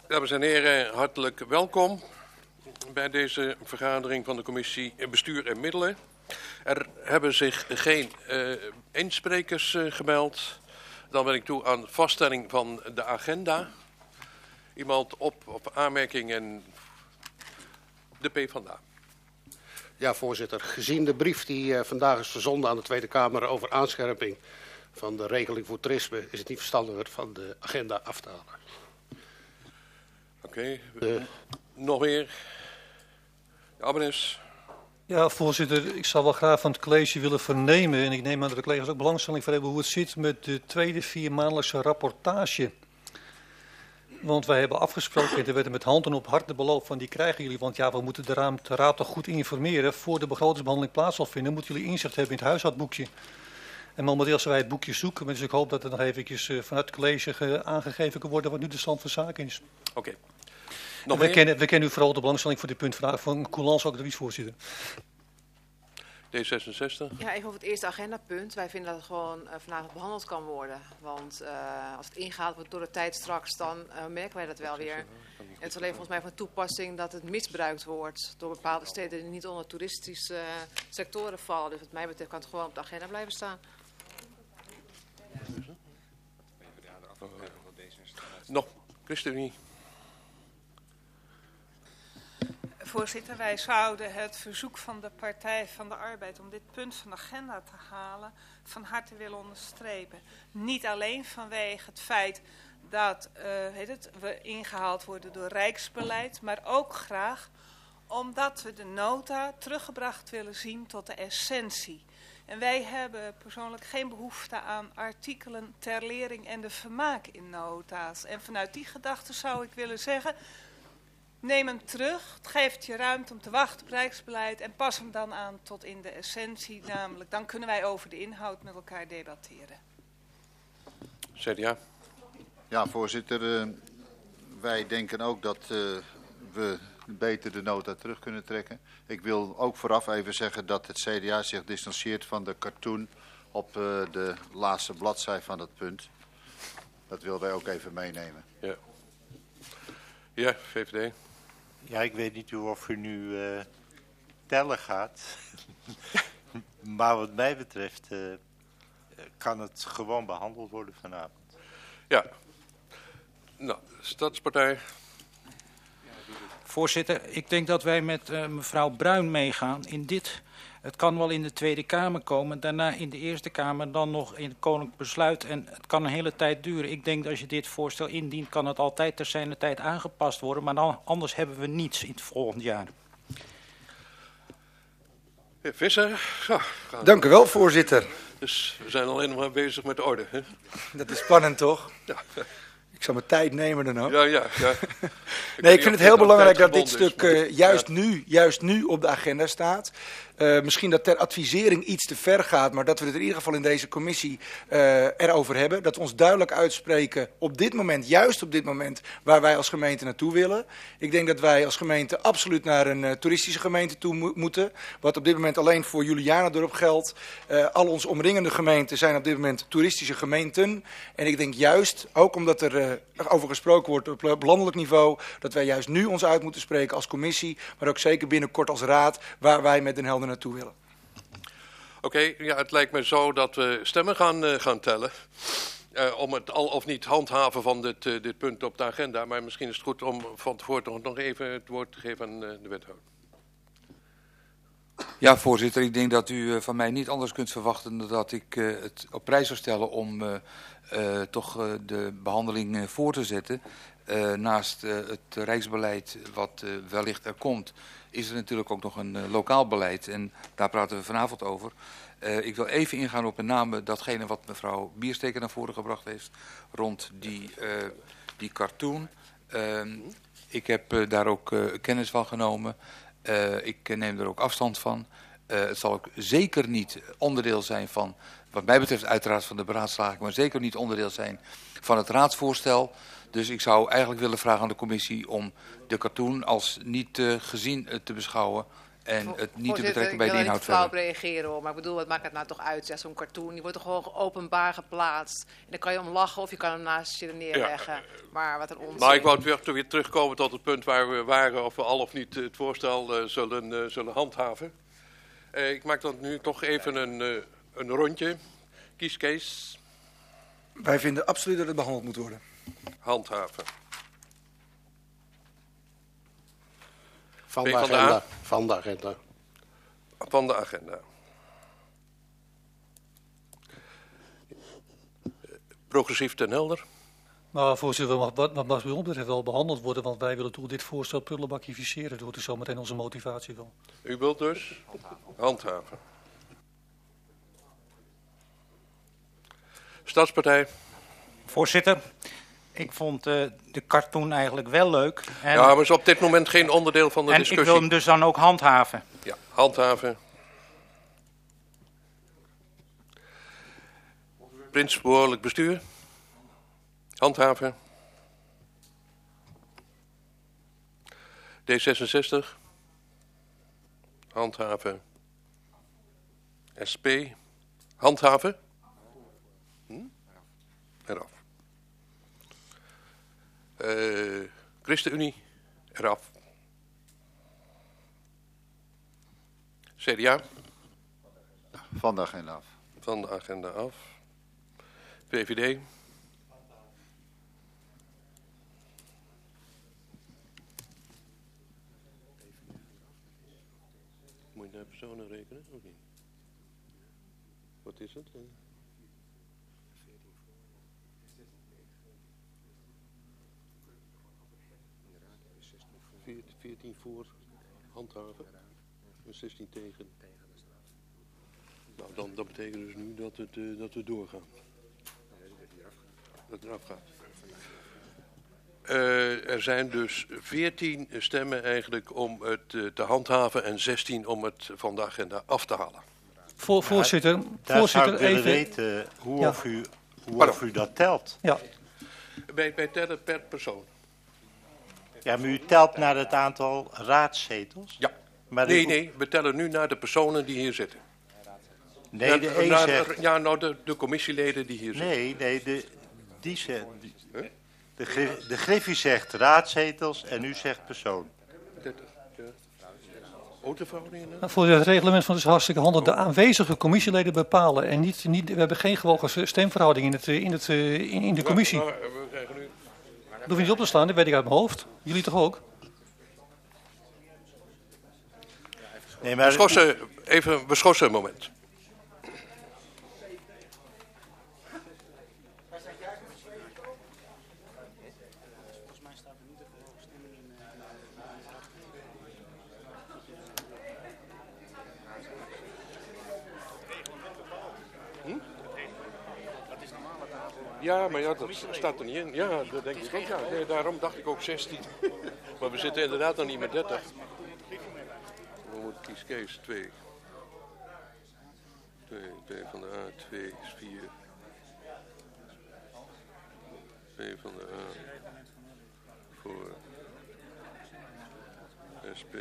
Dames en heren, hartelijk welkom bij deze vergadering van de commissie Bestuur en Middelen. Er hebben zich geen insprekers gemeld. Dan ben ik toe aan vaststelling van de agenda. Iemand op aanmerkingen? De PvdA. Ja, voorzitter. Gezien de brief die vandaag is verzonden aan de Tweede Kamer over aanscherping van de regeling voor toerisme, is het niet verstandiger van de agenda af te halen. Oké. Nog meer? Abbenes. Ja, voorzitter, ik zou wel graag van het college willen vernemen, en ik neem aan dat de collega's ook belangstelling voor hebben, hoe het zit met de tweede 4-maandelijkse rapportage. Want wij hebben afgesproken, en er werd met hand en op hart de beloof van die krijgen jullie, want ja, we moeten de raad toch goed informeren. Voor de begrotingsbehandeling plaats zal vinden, moeten jullie inzicht hebben in het huishoudboekje. En momenteel zijn wij het boekje zoeken, dus ik hoop dat er nog eventjes vanuit het college aangegeven kan worden wat nu de stand van zaken is. Oké. We kennen u vooral de belangstelling voor dit punt van Coulans, ook de vicevoorzitter. D66. Ja, even over het eerste agendapunt. Wij vinden dat het gewoon vanavond behandeld kan worden. Want als het ingehaald wordt door de tijd straks, dan merken wij dat wel weer. En het is alleen volgens mij van toepassing dat het misbruikt wordt door bepaalde steden die niet onder toeristische sectoren vallen. Dus wat mij betreft kan het gewoon op de agenda blijven staan. Nog, ChristenUnie. Voorzitter, wij zouden het verzoek van de Partij van de Arbeid om dit punt van de agenda te halen van harte willen onderstrepen. Niet alleen vanwege het feit dat we ingehaald worden door Rijksbeleid, maar ook graag omdat we de nota teruggebracht willen zien tot de essentie. En wij hebben persoonlijk geen behoefte aan artikelen ter lering en de vermaak in nota's. En vanuit die gedachte zou ik willen zeggen, neem hem terug, het geeft je ruimte om te wachten op Rijksbeleid en pas hem dan aan tot in de essentie, namelijk dan kunnen wij over de inhoud met elkaar debatteren. CDA. Ja, voorzitter, wij denken ook dat we beter de nota terug kunnen trekken. Ik wil ook vooraf even zeggen dat het CDA zich distancieert van de cartoon op de laatste bladzij van dat punt. Dat wilden wij ook even meenemen. Ja, ja, VVD. Ja, ik weet niet of u nu tellen gaat. Maar wat mij betreft kan het gewoon behandeld worden vanavond. Ja. Nou, Stadspartij. Voorzitter, ik denk dat wij met mevrouw Bruin meegaan in dit. Het kan wel in de Tweede Kamer komen, daarna in de Eerste Kamer, dan nog in het Koninklijk Besluit. En het kan een hele tijd duren. Ik denk dat als je dit voorstel indient, kan het altijd ter zijner tijd aangepast worden. Maar dan, anders hebben we niets in het volgend jaar. Heer Visser. Zo, dank u wel, voorzitter. Dus we zijn alleen nog maar bezig met de orde. Hè? Dat is spannend, toch? Ja. Ik zal mijn tijd nemen dan ook. Ja. Nee, ik vind het heel belangrijk dat dit stuk juist nu op de agenda staat. Misschien dat ter advisering iets te ver gaat, maar dat we het in ieder geval in deze commissie erover hebben. Dat we ons duidelijk uitspreken op dit moment, juist op dit moment, waar wij als gemeente naartoe willen. Ik denk dat wij als gemeente absoluut naar een toeristische gemeente toe moeten. Wat op dit moment alleen voor Julianadorp geldt. Al onze omringende gemeenten zijn op dit moment toeristische gemeenten. En ik denk juist, ook omdat er over gesproken wordt op landelijk niveau, dat wij juist nu ons uit moeten spreken als commissie, maar ook zeker binnenkort als raad, waar wij met Den Helder naartoe willen. Oké, ja, het lijkt me zo dat we stemmen gaan tellen. Om het al of niet handhaven van dit punt op de agenda. Maar misschien is het goed om van tevoren nog even het woord te geven aan de wethouder. Ja, voorzitter, ik denk dat u van mij niet anders kunt verwachten dan dat ik het op prijs zou stellen om toch de behandeling voor te zetten. Naast het rijksbeleid wat wellicht er komt, is er natuurlijk ook nog een lokaal beleid. En daar praten we vanavond over. Ik wil even ingaan op met name datgene wat mevrouw Biersteker naar voren gebracht heeft rond die cartoon. Ik heb daar ook kennis van genomen. Ik neem er ook afstand van. Het zal ook zeker niet onderdeel zijn van, wat mij betreft uiteraard van de beraadslaging, maar zeker niet onderdeel zijn van het raadsvoorstel. Dus ik zou eigenlijk willen vragen aan de commissie om de cartoon als niet gezien te beschouwen En het niet te Voorzitter, betrekken bij de ik wil inhoud niet flauw op verder. reageren hoor, maar ik bedoel, wat maakt het nou toch uit? Zo'n cartoon, die wordt toch gewoon openbaar geplaatst. En dan kan je om lachen of je kan hem naast je neerleggen. Maar wat een onzin. Maar ik wou weer terugkomen tot het punt waar we waren, of we al of niet het voorstel zullen handhaven. Ik maak dan nu toch even een rondje. Kies Kees. Wij vinden absoluut dat het behandeld moet worden. Handhaven. Van de PvdA. agenda. Van de agenda. Van de agenda. Progressief ten Helder. Maar voorzitter, wat mag bij ons betreft wel behandeld worden, want wij willen toch dit voorstel prullenbakificeren. Dat is zometeen onze motivatie wel. U wilt dus handhaven. Stadspartij. Voorzitter, ik vond de cartoon eigenlijk wel leuk. En, Ja, maar is op dit moment geen onderdeel van de en discussie. ik wil hem dus dan ook handhaven. Ja, handhaven. Principebehoorlijk bestuur. Handhaven. D66. Handhaven. SP. Handhaven. Eraf. ChristenUnie. Eraf. CDA. Van de agenda af. Van de agenda af. VVD. Moet je naar personen rekenen of niet? Wat is het? 14 voor handhaven en 16 tegen. Nou, dat betekent dus nu dat we doorgaan. Dat het eraf gaat. Er zijn dus 14 stemmen eigenlijk om het te handhaven en 16 om het van de agenda af te halen. Voorzitter, Daar zou ik willen even... weten hoe Ja. of u dat telt. Ja, Bij tellen per persoon. Ja, maar u telt naar het aantal raadzetels? Ja. Maar Nee, we tellen nu naar de personen die hier zitten. Nee, de een zegt... Ja, nou de commissieleden die hier zitten. Nee, die zegt... De Griffie zegt raadzetels en u zegt persoon. 30. Ja. Autoverhoudingen? voor het reglement van het is hartstikke handig. De aanwezige commissieleden bepalen en niet we hebben geen gewogen stemverhouding in de commissie. Ja, we krijgen nu... Dat hoef je niet op te slaan, dat weet ik uit mijn hoofd. Jullie toch ook? Nee, maar... We schorsen een moment. Ja, maar ja, dat staat er niet in. Ja, dat denk ik ook. Ja. Nee, daarom dacht ik ook 16. Maar we zitten inderdaad nog niet met 30. Dan moet kies Kees 2. 2 van de A, 2 is 4. 2 van de A. Voor SP.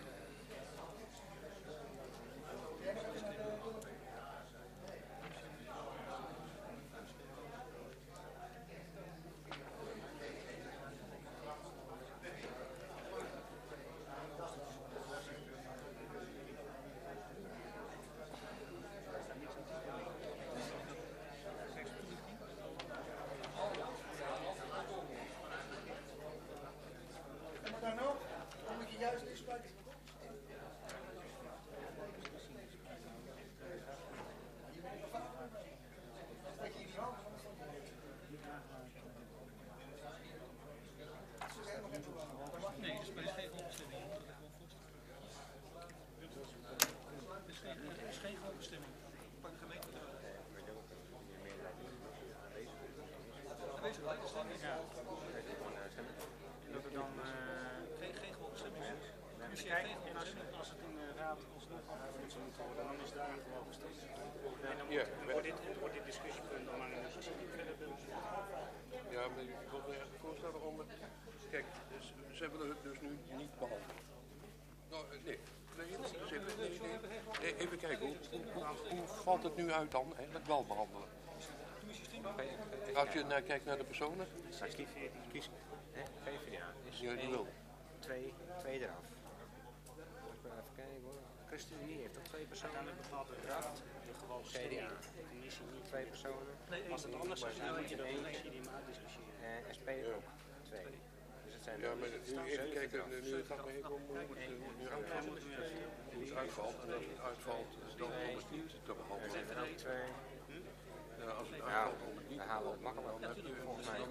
Ja, maar ik wil me echt voorstellen om het... Kijk, ze willen het dus nu niet behandelen. Nou, nee. Even kijken, hoe valt het nu uit dan? Eigenlijk wel behandelen. Als je kijkt naar de personen? Kies PvdA. Die wil. Twee eraf. Even kijken hoor. ChristenUnie heeft ook 2 personen. Eraf. CDA. Twee personen. Als het anders is, dan moet je dat discussiëren. SP ook 2. Dus het zijn maar nu even kijken, nu gaat het even om hoe het nu uitvalt. Hoe het uitvalt. En als het uitvalt, dan om het niet te behandelen. Er zijn er 2. Ja, als het uitvalt om het niet we halen het makkelijk volgens mij.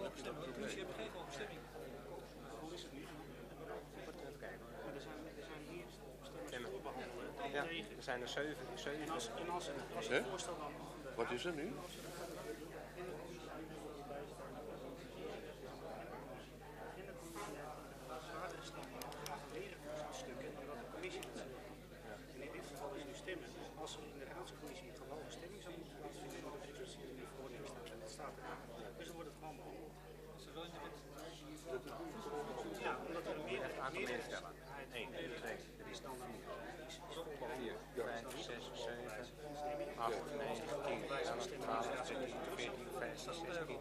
Hoe is het nu? Even kijken. Er zijn hier stemmen voor behandelen. Ja, er zijn er 7. En als het voorstel dan... Wat is er nu? In dit geval is nu stemmen. Als er in de raadscommissie een gewone stemming zou moeten plaatsvinden, dan is het in de verordening staat en dat staat er. Dus dan wordt het gewoon behandeld. Ja, omdat er meer stellen. 1, 2, 3, 4, 5, 6, 7, 8, 9, 10, 11, 12, 13, 14, 15, 16.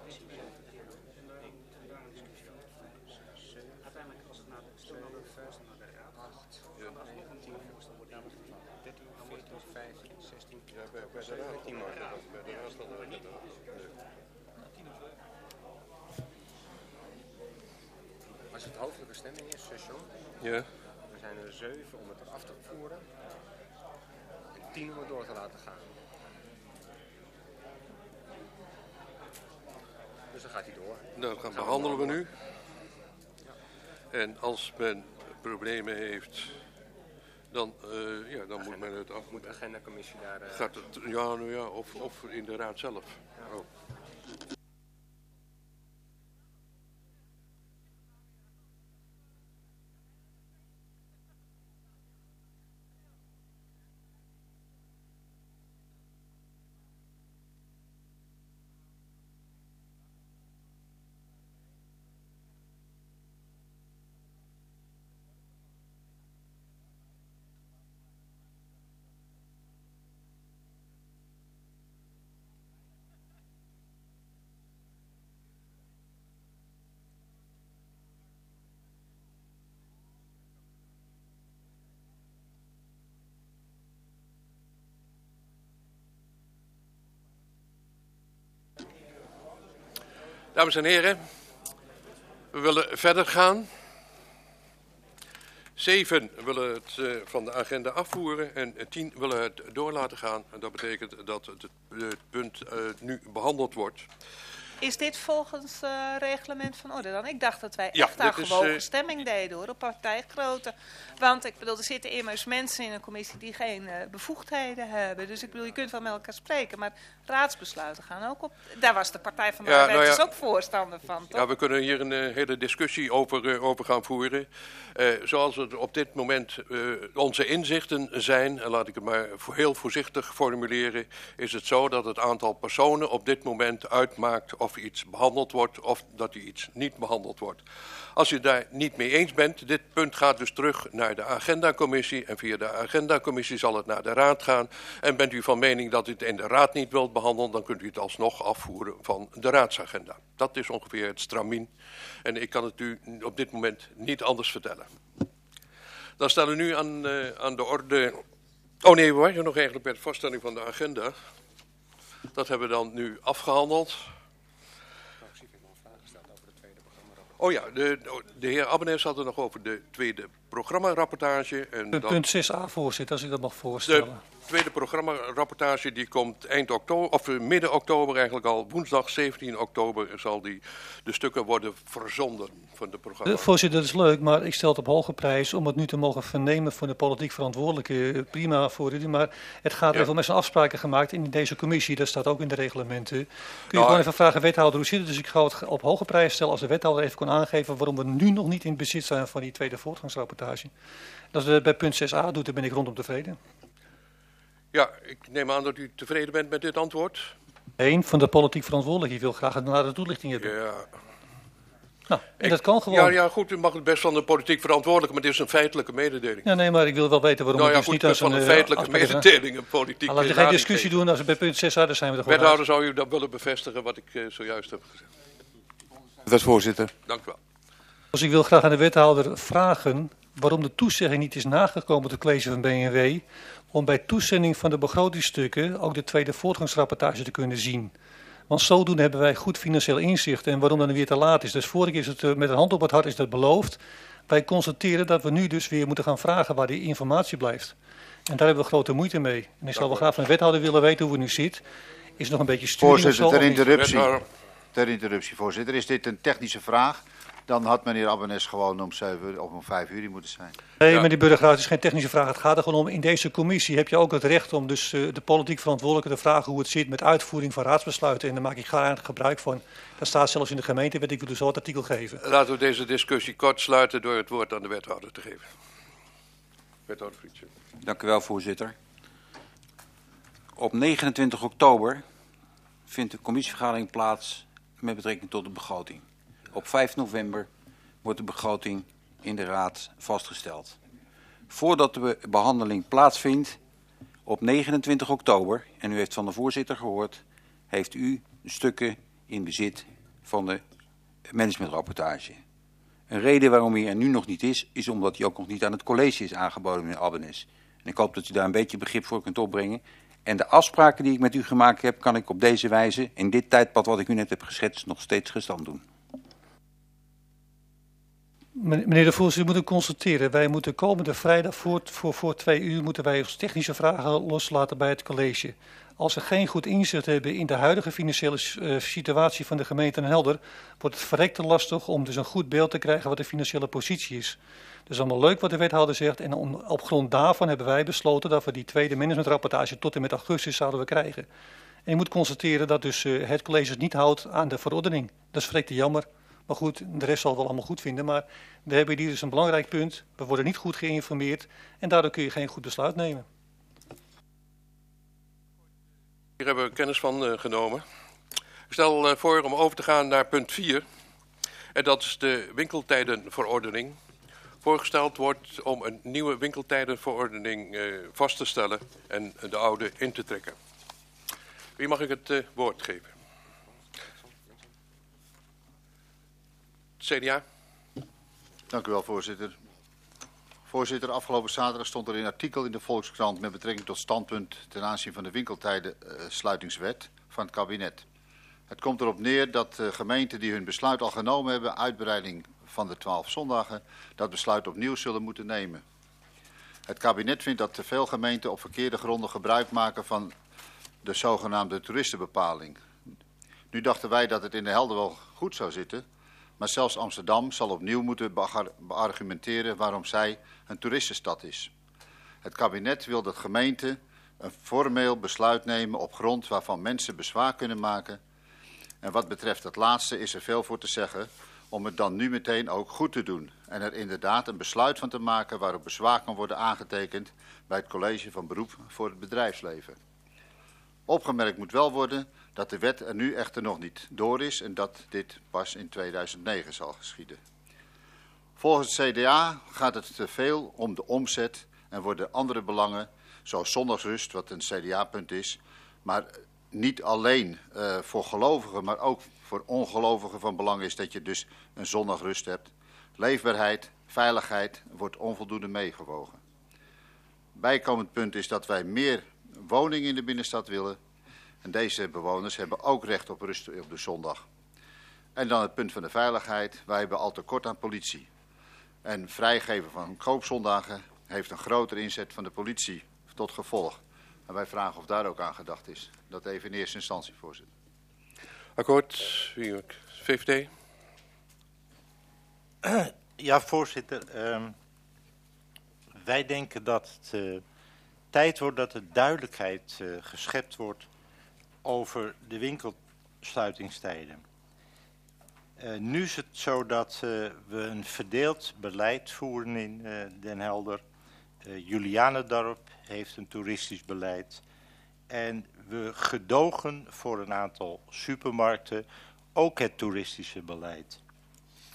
Uiteindelijk als het naar de stem naar de raad, dan alsnog een 10 voorstel wordt dan 13, 14, 15, 16, 17 man. Bij de rest dan Als het hoofdelijke stemming is, John, dan zijn er 7 om het af te voeren en 10 om het door te laten gaan. Dus dan gaat hij door. Dat behandelen we nu. En als men problemen heeft, dan moet men het af. Moet de agendacommissie daar... Gaat het, of in de raad zelf. Ja. Oh. Dames en heren, we willen verder gaan. 7 willen het van de agenda afvoeren en 10 willen het door laten gaan. En dat betekent dat het punt nu behandeld wordt. Is dit volgens reglement van orde dan? Ik dacht dat wij echt aan gewogen stemming deden hoor, op partijgrootte. Want ik bedoel, er zitten immers mensen in een commissie die geen bevoegdheden hebben. Dus ik bedoel, je kunt wel met elkaar spreken, maar raadsbesluiten gaan ook op. Daar was de Partij van de Arbeid dus ook voorstander van, toch? Ja, we kunnen hier een hele discussie over gaan voeren. Zoals het op dit moment onze inzichten zijn, en laat ik het maar heel voorzichtig formuleren, is het zo dat het aantal personen op dit moment uitmaakt of iets behandeld wordt of dat iets niet behandeld wordt. Als je daar niet mee eens bent, dit punt gaat dus terug naar de agendacommissie en via de agendacommissie zal het naar de raad gaan. En bent u van mening dat u het in de raad niet wilt behandelen, dan kunt u het alsnog afvoeren van de raadsagenda. Dat is ongeveer het stramien en ik kan het u op dit moment niet anders vertellen. Dan staan we nu aan de orde... Oh nee, we waren nog eigenlijk bij de vaststelling van de agenda. Dat hebben we dan nu afgehandeld. Oh ja, de heer Abbenes had het nog over de tweede programmarapportage. Punt 6a, voorzitter, als ik dat mag voorstellen. De tweede programmarapportage die komt midden oktober eigenlijk al. Woensdag 17 oktober zal de stukken worden verzonden van de programma. Voorzitter, dat is leuk, maar ik stel het op hoge prijs om het nu te mogen vernemen voor de politiek verantwoordelijke. Prima voor u, maar het gaat even met zijn afspraken gemaakt in deze commissie. Dat staat ook in de reglementen. Kun je gewoon even vragen, wethouder, hoe zit het? Dus ik ga het op hoge prijs stellen als de wethouder even kon aangeven waarom we nu nog niet in bezit zijn van die tweede voortgangsrapportage. Als het bij punt 6a doet, dan ben ik rondom tevreden. Ja, ik neem aan dat u tevreden bent met dit antwoord. Eén van de politiek verantwoordelijken wil graag een nadere toelichting hebben. Ja. Nou, en dat kan gewoon. Ja, goed, u mag het best van de politiek verantwoordelijke, maar dit is een feitelijke mededeling. Ja, nee, maar ik wil wel weten waarom Nou ja, het dus goed, niet als van een feitelijke mededeling een politiek. Laten we geen discussie doen, als we bij punt 6 hadden zijn we er gewoon Wethouder, zou u dat willen bevestigen wat ik zojuist heb gezegd? Dat is voorzitter. Dank u wel. Dus ik wil graag aan de wethouder vragen waarom de toezegging niet is nagekomen door het college van BNW om bij toezending van de begrotingsstukken ook de tweede voortgangsrapportage te kunnen zien. Want zodoende hebben wij goed financieel inzicht en waarom dan weer te laat is. Dus vorige keer is het met een hand op het hart is dat beloofd. Wij constateren dat we nu dus weer moeten gaan vragen waar die informatie blijft. En daar hebben we grote moeite mee. En ik zou wel graag van de wethouder willen weten hoe het nu zit. Is er nog een beetje sturing Voorzitter, of zo? ter interruptie, voorzitter. Is dit een technische vraag? Dan had meneer Abbenes gewoon om 5 uur moeten zijn. Nee, meneer Burgerraad, het is geen technische vraag. Het gaat er gewoon om, in deze commissie heb je ook het recht om dus de politiek verantwoordelijke te vragen hoe het zit met uitvoering van raadsbesluiten. En daar maak ik graag gebruik van. Dat staat zelfs in de gemeentewet. Ik wil dus zo het artikel geven. Laten we deze discussie kort sluiten door het woord aan de wethouder te geven. Wethouder Frietje. Dank u wel, voorzitter. Op 29 oktober vindt de commissievergadering plaats met betrekking tot de begroting. Op 5 november wordt de begroting in de Raad vastgesteld. Voordat de behandeling plaatsvindt, op 29 oktober, en u heeft van de voorzitter gehoord, heeft u de stukken in bezit van de managementrapportage. Een reden waarom hij er nu nog niet is omdat hij ook nog niet aan het college is aangeboden, meneer Abbenes. En ik hoop dat u daar een beetje begrip voor kunt opbrengen. En de afspraken die ik met u gemaakt heb, kan ik op deze wijze, in dit tijdpad wat ik u net heb geschetst, nog steeds gestand doen. Meneer de voorzitter, u moet constateren, wij moeten komende vrijdag voor 2 uur moeten wij ons technische vragen loslaten bij het college. Als we geen goed inzicht hebben in de huidige financiële situatie van de gemeente Den Helder, wordt het verrekte lastig om dus een goed beeld te krijgen wat de financiële positie is. Dus allemaal leuk wat de wethouder zegt en op grond daarvan hebben wij besloten dat we die tweede managementrapportage tot en met augustus zouden we krijgen. En je moet constateren dat dus het college het niet houdt aan de verordening. Dat is verrekte jammer. Maar goed, de rest zal het wel allemaal goed vinden. Maar we hebben hier dus een belangrijk punt. We worden niet goed geïnformeerd en daardoor kun je geen goed besluit nemen. Hier hebben we kennis van genomen. Ik stel voor om over te gaan naar punt 4. En dat is de winkeltijdenverordening. Voorgesteld wordt om een nieuwe winkeltijdenverordening vast te stellen en de oude in te trekken. Wie mag ik het woord geven? CDA. Dank u wel, voorzitter. Voorzitter, afgelopen zaterdag stond er een artikel in de Volkskrant met betrekking tot standpunt ten aanzien van de winkeltijdensluitingswet van het kabinet. Het komt erop neer dat gemeenten die hun besluit al genomen hebben, uitbreiding van de 12 zondagen, dat besluit opnieuw zullen moeten nemen. Het kabinet vindt dat te veel gemeenten op verkeerde gronden gebruik maken van de zogenaamde toeristenbepaling. Nu dachten wij dat het in de Helder wel goed zou zitten, maar zelfs Amsterdam zal opnieuw moeten beargumenteren waarom zij een toeristenstad is. Het kabinet wil dat gemeenten een formeel besluit nemen op grond waarvan mensen bezwaar kunnen maken. En wat betreft het laatste is er veel voor te zeggen om het dan nu meteen ook goed te doen. En er inderdaad een besluit van te maken waarop bezwaar kan worden aangetekend bij het college van beroep voor het bedrijfsleven. Opgemerkt moet wel worden dat de wet er nu echter nog niet door is en dat dit pas in 2009 zal geschieden. Volgens het CDA gaat het te veel om de omzet en worden andere belangen, zoals zondagsrust, wat een CDA-punt is, maar niet alleen voor gelovigen, maar ook voor ongelovigen van belang is dat je dus een zondagrust hebt. Leefbaarheid, veiligheid wordt onvoldoende meegewogen. Bijkomend punt is dat wij meer woningen in de binnenstad willen. En deze bewoners hebben ook recht op rust op de zondag. En dan het punt van de veiligheid. Wij hebben al tekort aan politie. En vrijgeven van koopzondagen heeft een grotere inzet van de politie tot gevolg. En wij vragen of daar ook aan gedacht is. Dat even in eerste instantie, voorzitter. Akkoord. VVD. Ja, voorzitter. Wij denken dat het tijd wordt dat er duidelijkheid geschept wordt over de winkelsluitingstijden. Nu is het zo dat we een verdeeld beleid voeren in Den Helder. Julianendorp heeft een toeristisch beleid. En we gedogen voor een aantal supermarkten ook het toeristische beleid.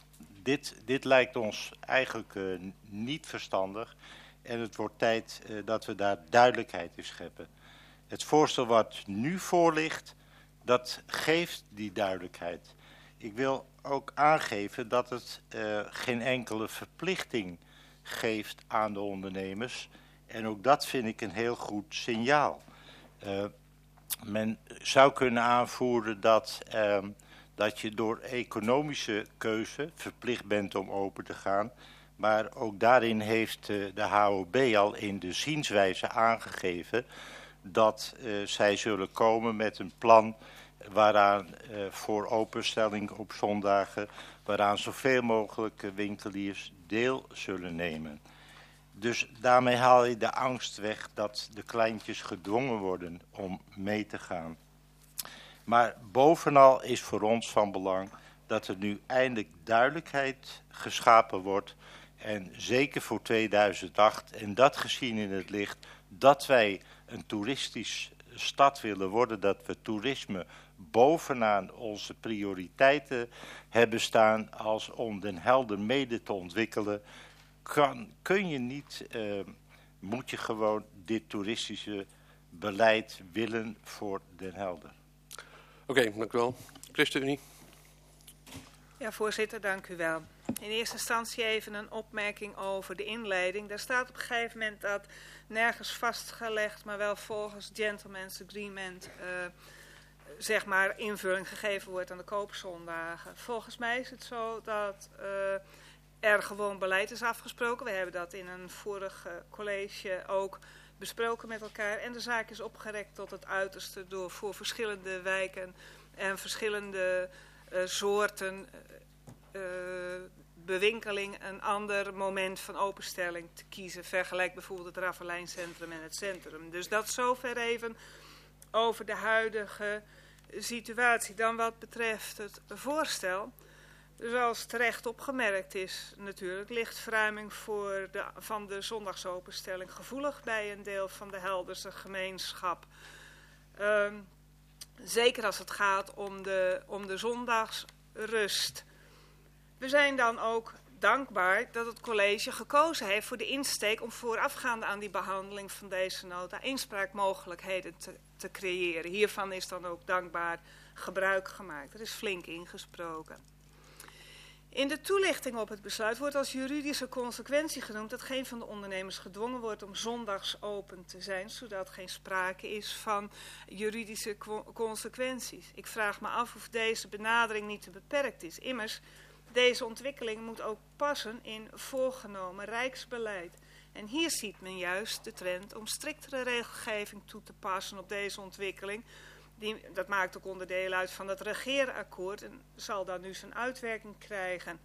dit lijkt ons eigenlijk niet verstandig. En het wordt tijd dat we daar duidelijkheid in scheppen. Het voorstel wat nu voor ligt, dat geeft die duidelijkheid. Ik wil ook aangeven dat het geen enkele verplichting geeft aan de ondernemers. En ook dat vind ik een heel goed signaal. Men zou kunnen aanvoeren dat je door economische keuze verplicht bent om open te gaan. Maar ook daarin heeft de HOB al in de zienswijze aangegeven dat zij zullen komen met een plan waaraan voor openstelling op zondagen, waaraan zoveel mogelijk winkeliers deel zullen nemen. Dus daarmee haal je de angst weg dat de kleintjes gedwongen worden om mee te gaan. Maar bovenal is voor ons van belang dat er nu eindelijk duidelijkheid geschapen wordt. En zeker voor 2008, en dat gezien in het licht dat wij een toeristisch stad willen worden, dat we toerisme bovenaan onze prioriteiten hebben staan als om Den Helder mede te ontwikkelen, kun je niet, moet je gewoon dit toeristische beleid willen voor Den Helder. Oké, dank u wel. ChristenUnie. Ja, voorzitter, dank u wel. In eerste instantie even een opmerking over de inleiding. Daar staat op een gegeven moment dat nergens vastgelegd, maar wel volgens gentleman's agreement, zeg maar invulling gegeven wordt aan de koopzondagen. Volgens mij is het zo dat er gewoon beleid is afgesproken. We hebben dat in een vorig college ook besproken met elkaar. En de zaak is opgerekt tot het uiterste door voor verschillende wijken en verschillende soorten bewinkeling een ander moment van openstelling te kiezen. Vergelijk bijvoorbeeld het Raffelijncentrum en het centrum. Dus dat zover even over de huidige situatie. Dan wat betreft het voorstel. Zoals terecht opgemerkt is natuurlijk, ligt verruiming van de zondagsopenstelling gevoelig bij een deel van de Helderse gemeenschap. Zeker als het gaat om de zondagsrust. We zijn dan ook dankbaar dat het college gekozen heeft voor de insteek om voorafgaande aan die behandeling van deze nota inspraakmogelijkheden te creëren. Hiervan is dan ook dankbaar gebruik gemaakt. Er is flink ingesproken. In de toelichting op het besluit wordt als juridische consequentie genoemd dat geen van de ondernemers gedwongen wordt om zondags open te zijn, zodat geen sprake is van juridische consequenties. Ik vraag me af of deze benadering niet te beperkt is. Immers, deze ontwikkeling moet ook passen in voorgenomen rijksbeleid. En hier ziet men juist de trend om striktere regelgeving toe te passen op deze ontwikkeling. Dat maakt ook onderdeel uit van het regeerakkoord en zal dan nu zijn uitwerking krijgen.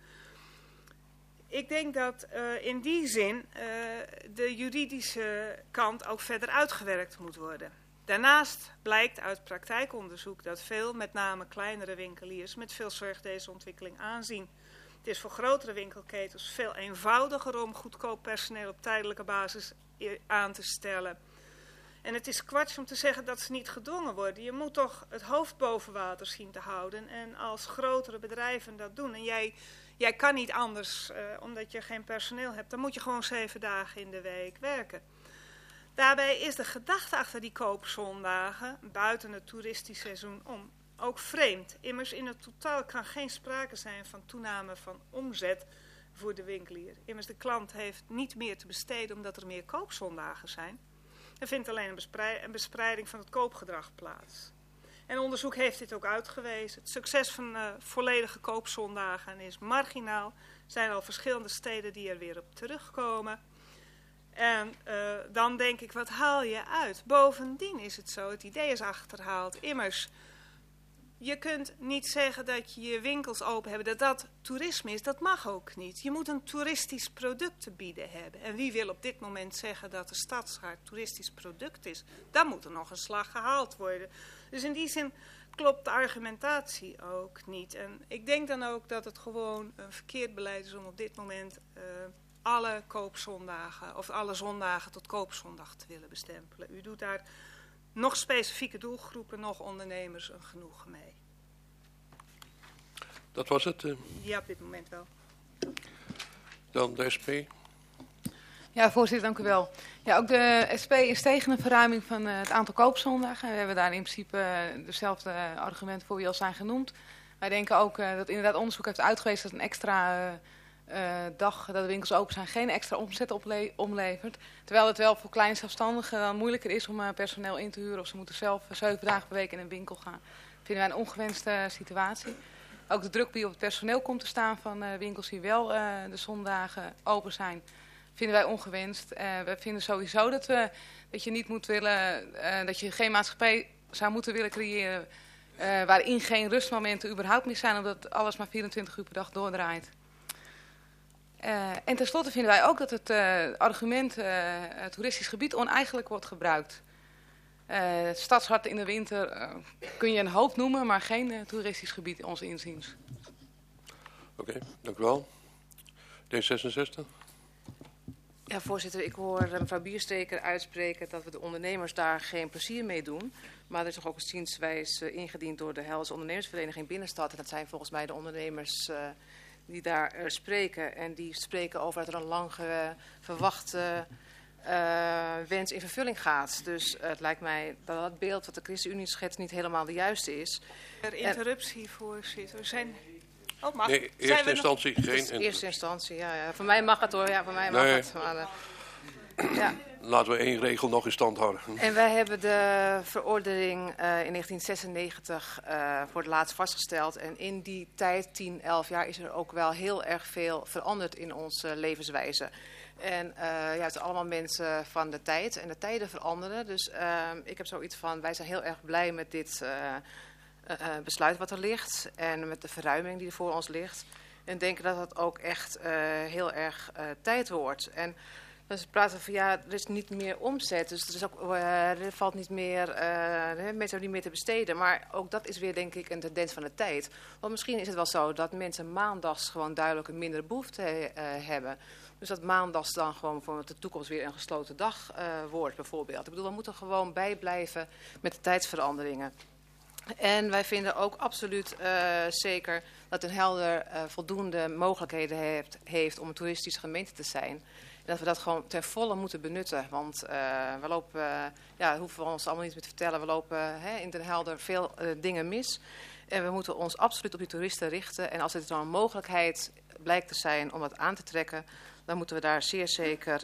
Ik denk dat in die zin de juridische kant ook verder uitgewerkt moet worden. Daarnaast blijkt uit praktijkonderzoek dat veel, met name kleinere winkeliers, met veel zorg deze ontwikkeling aanzien. Het is voor grotere winkelketens veel eenvoudiger om goedkoop personeel op tijdelijke basis aan te stellen. En het is kwats om te zeggen dat ze niet gedwongen worden. Je moet toch het hoofd boven water zien te houden. En als grotere bedrijven dat doen. En jij kan niet anders, omdat je geen personeel hebt. Dan moet je gewoon 7 dagen in de week werken. Daarbij is de gedachte achter die koopzondagen, buiten het toeristisch seizoen om, ook vreemd. Immers in het totaal kan geen sprake zijn van toename van omzet voor de winkelier. Immers de klant heeft niet meer te besteden omdat er meer koopzondagen zijn. Er vindt alleen een bespreiding van het koopgedrag plaats. En onderzoek heeft dit ook uitgewezen. Het succes van volledige koopzondagen is marginaal. Er zijn al verschillende steden die er weer op terugkomen. En dan denk ik, wat haal je uit? Bovendien is het zo, het idee is achterhaald. Immers, je kunt niet zeggen dat je je winkels open hebt, dat toerisme is. Dat mag ook niet. Je moet een toeristisch product te bieden hebben. En wie wil op dit moment zeggen dat de Stadshart toeristisch product is? Dan moet er nog een slag gehaald worden. Dus in die zin klopt de argumentatie ook niet. En ik denk dan ook dat het gewoon een verkeerd beleid is om op dit moment alle koopzondagen of alle zondagen tot koopzondag te willen bestempelen. U doet daar nog specifieke doelgroepen, nog ondernemers een genoegen mee. Dat was het? Ja, op dit moment wel. Dan de SP. Ja, voorzitter, dank u wel. Ja, ook de SP is tegen een verruiming van het aantal koopzondagen. We hebben daar in principe dezelfde argumenten voor wie al zijn genoemd. Wij denken ook dat inderdaad onderzoek heeft uitgewezen dat een extra dag dat de winkels open zijn geen extra omzet oplevert. Terwijl het wel voor kleine zelfstandigen dan moeilijker is om personeel in te huren of ze moeten zelf 7 dagen per week in een winkel gaan. Dat vinden wij een ongewenste situatie. Ook de druk die op het personeel komt te staan van winkels die wel de zondagen open zijn, vinden wij ongewenst. We vinden sowieso dat je niet moet willen, dat je geen maatschappij zou moeten willen creëren waarin geen rustmomenten überhaupt meer zijn, omdat alles maar 24 uur per dag doordraait. En tenslotte vinden wij ook dat het argument toeristisch gebied oneigenlijk wordt gebruikt. Het stadshart in de winter kun je een hoop noemen, maar geen toeristisch gebied ons inziens. Oké, dank u wel. D66. Ja, voorzitter, ik hoor mevrouw Biersteker uitspreken dat we de ondernemers daar geen plezier mee doen. Maar er is toch ook een zienswijze ingediend door de Helse Ondernemersvereniging Binnenstad. En dat zijn volgens mij de ondernemers die daar spreken. En die spreken over dat er een lang verwachte wens in vervulling gaat. Dus het lijkt mij dat het beeld wat de ChristenUnie schetst niet helemaal de juiste is. Interruptie, voorzitter. We zijn... Oh, mag. Nee, eerste instantie geen interruptie. Eerste instantie, ja. Voor mij mag het hoor, ja, voor mij mag het. Maar, ja. Laten we één regel nog in stand houden. En wij hebben de verordening in 1996 voor het laatst vastgesteld. En in die tijd, 10, 11 jaar, is er ook wel heel erg veel veranderd in onze levenswijze. En ja, het zijn allemaal mensen van de tijd en de tijden veranderen. Dus ik heb zoiets van, wij zijn heel erg blij met dit besluit wat er ligt. En met de verruiming die er voor ons ligt. En denken dat het ook echt heel erg tijd wordt. En ze praten van ja, er is niet meer omzet, dus er, is ook, er valt niet meer, mensen hebben niet meer te besteden. Maar ook dat is weer denk ik een tendens van de tijd. Want misschien is het wel zo dat mensen maandags gewoon duidelijk een mindere behoefte hebben. Dus dat maandags dan gewoon voor de toekomst weer een gesloten dag wordt bijvoorbeeld. Ik bedoel, we moeten gewoon bijblijven met de tijdsveranderingen. En wij vinden ook absoluut zeker dat Den Helder voldoende mogelijkheden heeft om een toeristische gemeente te zijn. En dat we dat gewoon ten volle moeten benutten. Want we lopen, ja, hoeven we ons allemaal niet meer te vertellen, we lopen in Den Helder veel dingen mis. En we moeten ons absoluut op die toeristen richten. En als het dan een mogelijkheid blijkt te zijn om dat aan te trekken, dan moeten we daar zeer zeker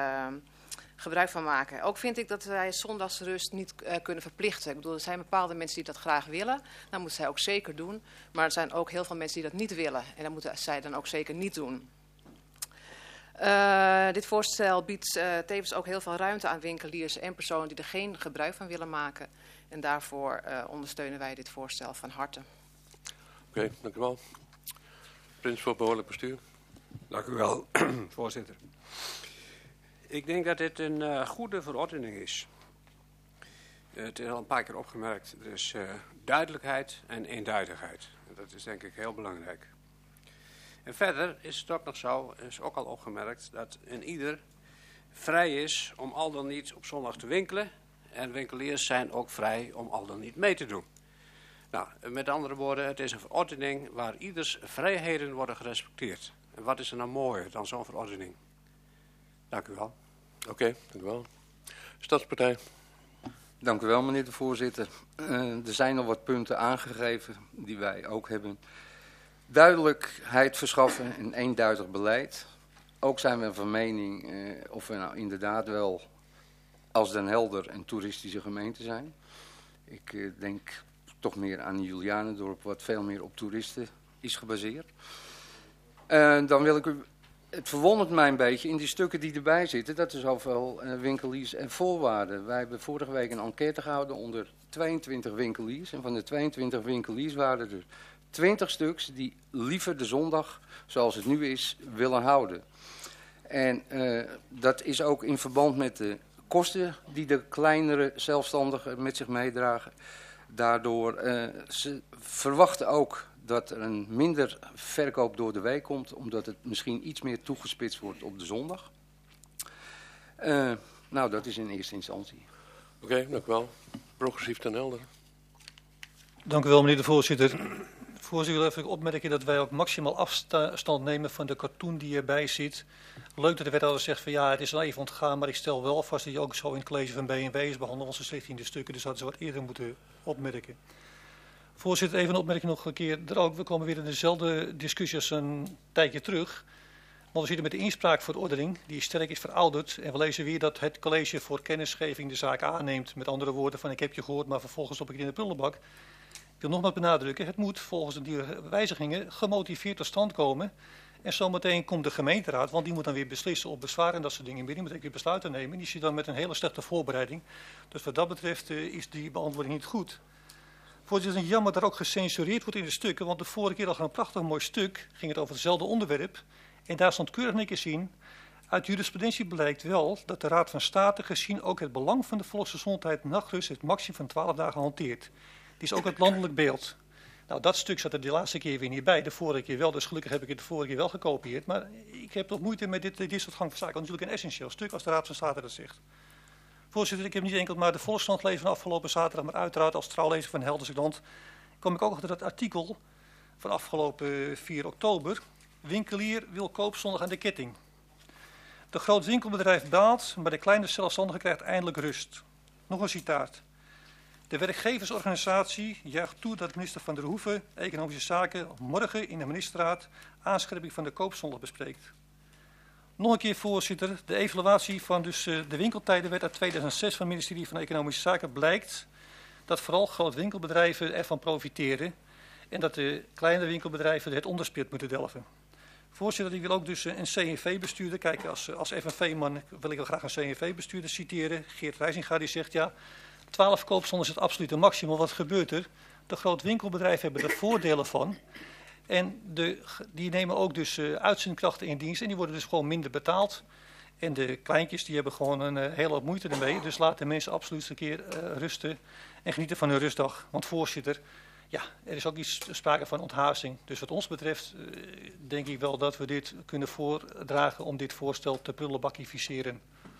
gebruik van maken. Ook vind ik dat wij zondagsrust niet kunnen verplichten. Ik bedoel, er zijn bepaalde mensen die dat graag willen. Dat moeten zij ook zeker doen. Maar er zijn ook heel veel mensen die dat niet willen. En dat moeten zij dan ook zeker niet doen. Dit voorstel biedt tevens ook heel veel ruimte aan winkeliers en personen die er geen gebruik van willen maken. En daarvoor ondersteunen wij dit voorstel van harte. Oké, dank u wel. Prins voor behoorlijk bestuur. Dank u wel, voorzitter. Ik denk dat dit een goede verordening is. Het is al een paar keer opgemerkt. Er is duidelijkheid en eenduidigheid. Dat is denk ik heel belangrijk. En verder is het ook nog zo, is ook al opgemerkt, dat een ieder vrij is om al dan niet op zondag te winkelen. En winkeliers zijn ook vrij om al dan niet mee te doen. Nou, met andere woorden, het is een verordening waar ieders vrijheden worden gerespecteerd. En wat is er nou mooier dan zo'n verordening? Dank u wel. Oké, dank u wel. Stadspartij. Dank u wel, meneer de voorzitter. Er zijn al wat punten aangegeven die wij ook hebben. Duidelijkheid verschaffen en eenduidig beleid. Ook zijn we van mening of we nou inderdaad wel als Den Helder een toeristische gemeente zijn. Ik denk toch meer aan Julianendorp, wat veel meer op toeristen is gebaseerd. Dan wil ik u... Het verwondert mij een beetje in die stukken die erbij zitten, dat er zoveel winkeliers en voorwaarden. Wij hebben vorige week een enquête gehouden onder 22 winkeliers. En van de 22 winkeliers waren er 20 stuks die liever de zondag, zoals het nu is, willen houden. En dat is ook in verband met de kosten die de kleinere zelfstandigen met zich meedragen. Daardoor ze verwachten ook dat er een minder verkoop door de week komt, omdat het misschien iets meer toegespitst wordt op de zondag. Nou, dat is in eerste instantie. Oké, dank u wel. Progressief Den Helder. Dank u wel, meneer de voorzitter. Voorzitter, ik wil even opmerken dat wij ook maximaal afstand nemen van de cartoon die erbij zit. Leuk dat de wethouder zegt van ja, het is al even ontgaan, maar ik stel wel vast dat je ook zo in het college van B&W is behandeld als de 16e stukken, dus dat ze wat eerder moeten opmerken. Voorzitter, even een opmerking nog een keer. We komen weer in dezelfde discussie als een tijdje terug. Want we zitten met de inspraakverordening, die sterk is verouderd. En we lezen weer dat het college voor kennisgeving de zaak aanneemt. Met andere woorden van ik heb je gehoord, maar vervolgens stop ik het in de prullenbak. Ik wil nogmaals benadrukken, het moet volgens die wijzigingen gemotiveerd tot stand komen. En zometeen komt de gemeenteraad, want die moet dan weer beslissen op bezwaar en dat soort dingen. Die moet ik weer besluiten nemen. Die zit dan met een hele slechte voorbereiding. Dus wat dat betreft is die beantwoording niet goed. Voorzitter, het is jammer dat er ook gecensureerd wordt in de stukken, want de vorige keer lag er een prachtig mooi stuk, ging het over hetzelfde onderwerp. En daar stond keurig netjes in. Uit jurisprudentie blijkt wel dat de Raad van State gezien ook het belang van de volksgezondheid nachtrust het maximum van 12 dagen hanteert. Die is ook het landelijk beeld. Nou, dat stuk zat er de laatste keer weer niet bij, de vorige keer wel, dus gelukkig heb ik het de vorige keer wel gekopieerd. Maar ik heb toch moeite met dit soort gang van zaken, want natuurlijk een essentieel stuk als de Raad van State dat zegt. Voorzitter, ik heb niet enkel maar de Volkskrant gelezen van afgelopen zaterdag, maar uiteraard als trouwlezer van Helderse Krant kom ik ook achter dat artikel van afgelopen 4 oktober. Winkelier wil koopzondag aan de ketting. De groot winkelbedrijf baalt, maar de kleine zelfstandige krijgt eindelijk rust. Nog een citaat. De werkgeversorganisatie juicht toe dat minister Van der Hoeven Economische Zaken morgen in de ministerraad aanscherping van de koopzondag bespreekt. Nog een keer, voorzitter, de evaluatie van de winkeltijdenwet uit 2006 van het ministerie van Economische Zaken blijkt dat vooral grote winkelbedrijven ervan profiteren en dat de kleine winkelbedrijven het onderspit moeten delven. Voorzitter, ik wil ook dus een CNV-bestuurder, kijk als FNV-man wil ik wel graag een CNV-bestuurder citeren. Geert Rijzinga die zegt ja, 12 koopzondags is het absolute maximum. Wat gebeurt er? De grote winkelbedrijven hebben er voordelen van. En die nemen ook dus uitzendkrachten in dienst en die worden dus gewoon minder betaald. En de kleintjes die hebben gewoon een hele hoop moeite ermee. Dus laat de mensen absoluut een keer rusten en genieten van hun rustdag. Want voorzitter, ja, er is ook iets sprake van onthazing. Dus wat ons betreft denk ik wel dat we dit kunnen voordragen om dit voorstel te prullenbakkificeren.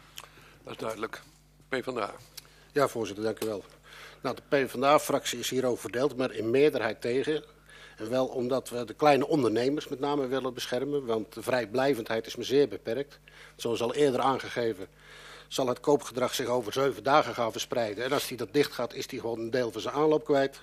Dat is duidelijk. PvdA. Ja, voorzitter, dank u wel. Nou, de PvdA-fractie is hierover verdeeld, maar in meerderheid tegen. En wel omdat we de kleine ondernemers met name willen beschermen, want de vrijblijvendheid is maar zeer beperkt. Zoals al eerder aangegeven, zal het koopgedrag zich over 7 dagen gaan verspreiden. En als die dat dicht gaat, is die gewoon een deel van zijn aanloop kwijt.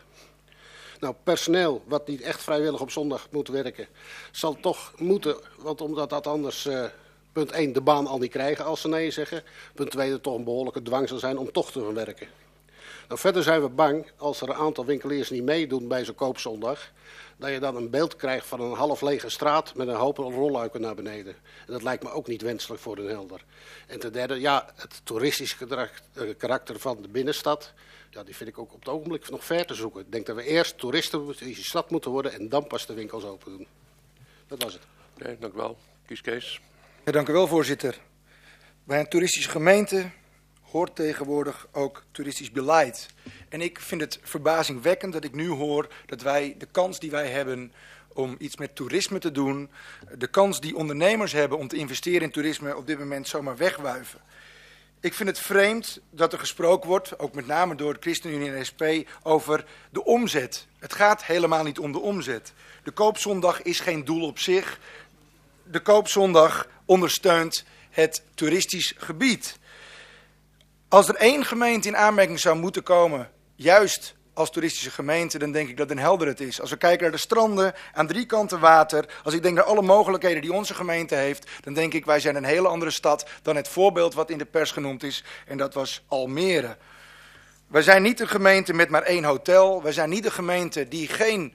Nou, personeel wat niet echt vrijwillig op zondag moet werken, zal toch moeten, want omdat dat anders, punt 1, de baan al niet krijgen als ze nee zeggen. Punt 2, er toch een behoorlijke dwang zal zijn om toch te gaan werken. Nou, verder zijn we bang, als er een aantal winkeliers niet meedoen bij zo'n koopzondag, dat je dan een beeld krijgt van een half lege straat met een hoop rolluiken naar beneden. En dat lijkt me ook niet wenselijk voor Den Helder. En ten derde, ja, het toeristisch karakter van de binnenstad, ja, die vind ik ook op het ogenblik nog ver te zoeken. Ik denk dat we eerst toeristen in de stad moeten worden en dan pas de winkels open doen. Dat was het. Oké, dank u wel. Kies Kees. Ja, dank u wel, voorzitter. Bij een toeristische gemeente hoort tegenwoordig ook toeristisch beleid. En ik vind het verbazingwekkend dat ik nu hoor dat wij de kans die wij hebben om iets met toerisme te doen, de kans die ondernemers hebben om te investeren in toerisme op dit moment zomaar wegwuiven. Ik vind het vreemd dat er gesproken wordt, ook met name door de ChristenUnie en de SP, over de omzet. Het gaat helemaal niet om de omzet. De koopzondag is geen doel op zich. De koopzondag ondersteunt het toeristisch gebied. Als er 1 gemeente in aanmerking zou moeten komen, juist als toeristische gemeente, dan denk ik dat Den Helder het is. Als we kijken naar de stranden, aan 3 kanten water, als ik denk naar alle mogelijkheden die onze gemeente heeft, dan denk ik wij zijn een hele andere stad dan het voorbeeld wat in de pers genoemd is. En dat was Almere. Wij zijn niet een gemeente met maar 1 hotel. Wij zijn niet een gemeente die geen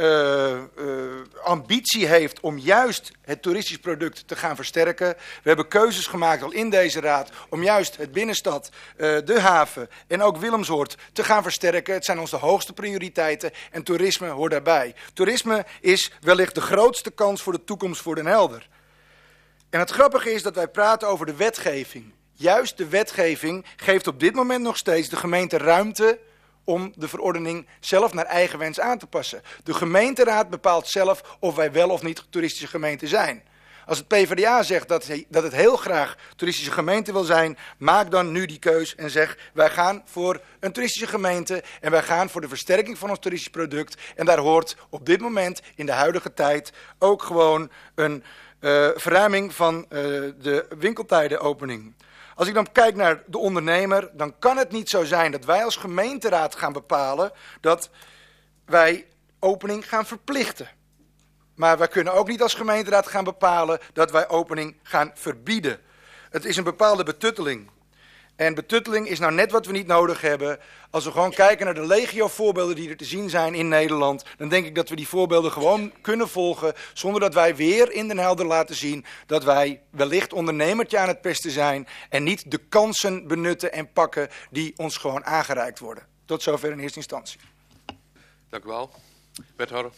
ambitie heeft om juist het toeristisch product te gaan versterken. We hebben keuzes gemaakt al in deze raad om juist het binnenstad, de haven en ook Willemsoord te gaan versterken. Het zijn onze hoogste prioriteiten en toerisme hoort daarbij. Toerisme is wellicht de grootste kans voor de toekomst voor Den Helder. En het grappige is dat wij praten over de wetgeving. Juist de wetgeving geeft op dit moment nog steeds de gemeente ruimte om de verordening zelf naar eigen wens aan te passen. De gemeenteraad bepaalt zelf of wij wel of niet toeristische gemeente zijn. Als het PvdA zegt dat het heel graag toeristische gemeente wil zijn, maak dan nu die keus en zeg, wij gaan voor een toeristische gemeente en wij gaan voor de versterking van ons toeristisch product. En daar hoort op dit moment, in de huidige tijd, ook gewoon een verruiming van de winkeltijdenopening. Als ik dan kijk naar de ondernemer, dan kan het niet zo zijn dat wij als gemeenteraad gaan bepalen dat wij opening gaan verplichten. Maar wij kunnen ook niet als gemeenteraad gaan bepalen dat wij opening gaan verbieden. Het is een bepaalde betutteling. En betutteling is nou net wat we niet nodig hebben. Als we gewoon kijken naar de legio voorbeelden die er te zien zijn in Nederland, dan denk ik dat we die voorbeelden gewoon kunnen volgen, zonder dat wij weer in Den Helder laten zien dat wij wellicht ondernemertje aan het pesten zijn en niet de kansen benutten en pakken die ons gewoon aangereikt worden. Tot zover in eerste instantie. Dank u wel. Wethouder.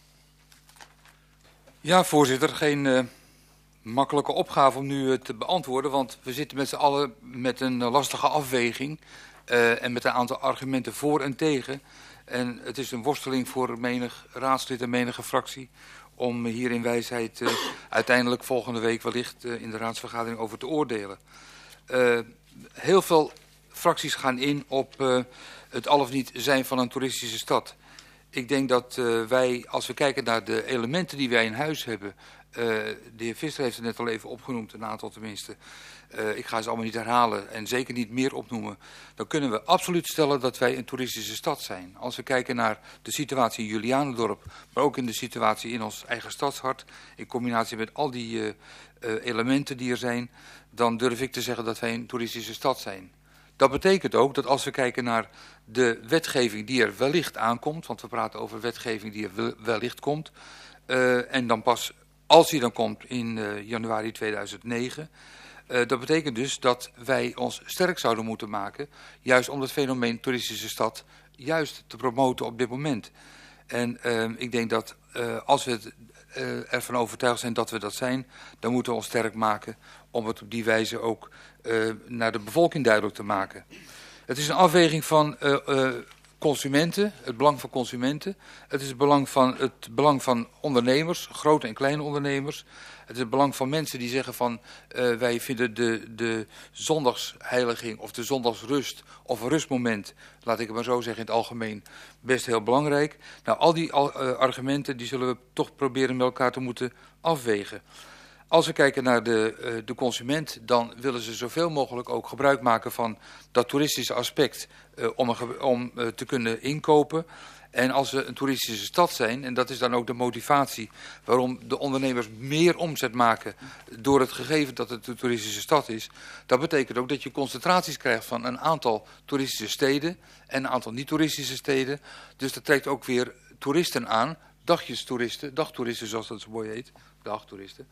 Ja, voorzitter, geen makkelijke opgave om nu te beantwoorden, want we zitten met z'n allen met een lastige afweging en met een aantal argumenten voor en tegen. En het is een worsteling voor menig raadslid en menige fractie om hier in wijsheid uiteindelijk volgende week wellicht in de raadsvergadering over te oordelen. Heel veel fracties gaan in op het al of niet zijn van een toeristische stad. Ik denk dat wij, als we kijken naar de elementen die wij in huis hebben, de heer Visser heeft het net al even opgenoemd, een aantal tenminste. Ik ga ze allemaal niet herhalen en zeker niet meer opnoemen. Dan kunnen we absoluut stellen dat wij een toeristische stad zijn. Als we kijken naar de situatie in Julianendorp, maar ook in de situatie in ons eigen stadshart, in combinatie met al die elementen die er zijn, dan durf ik te zeggen dat wij een toeristische stad zijn. Dat betekent ook dat als we kijken naar de wetgeving die er wellicht aankomt, want we praten over wetgeving die er wellicht komt, en dan pas als die dan komt in januari 2009, dat betekent dus dat wij ons sterk zouden moeten maken, juist om het fenomeen toeristische stad juist te promoten op dit moment. En ik denk dat als we ervan overtuigd zijn dat we dat zijn, dan moeten we ons sterk maken om het op die wijze ook naar de bevolking duidelijk te maken. Het is een afweging van consumenten, het belang van consumenten. Het is het belang van ondernemers, grote en kleine ondernemers. Het is het belang van mensen die zeggen van wij vinden de zondagsheiliging of de zondagsrust of een rustmoment, laat ik het maar zo zeggen in het algemeen, best heel belangrijk. Nou, al die argumenten die zullen we toch proberen met elkaar te moeten afwegen. Als we kijken naar de consument, dan willen ze zoveel mogelijk ook gebruik maken van dat toeristische aspect om te kunnen inkopen. En als we een toeristische stad zijn, en dat is dan ook de motivatie waarom de ondernemers meer omzet maken door het gegeven dat het een toeristische stad is, dat betekent ook dat je concentraties krijgt van een aantal toeristische steden en een aantal niet-toeristische steden. Dus dat trekt ook weer toeristen aan, dagtoeristen zoals dat zo mooi heet. Dagtoeristen.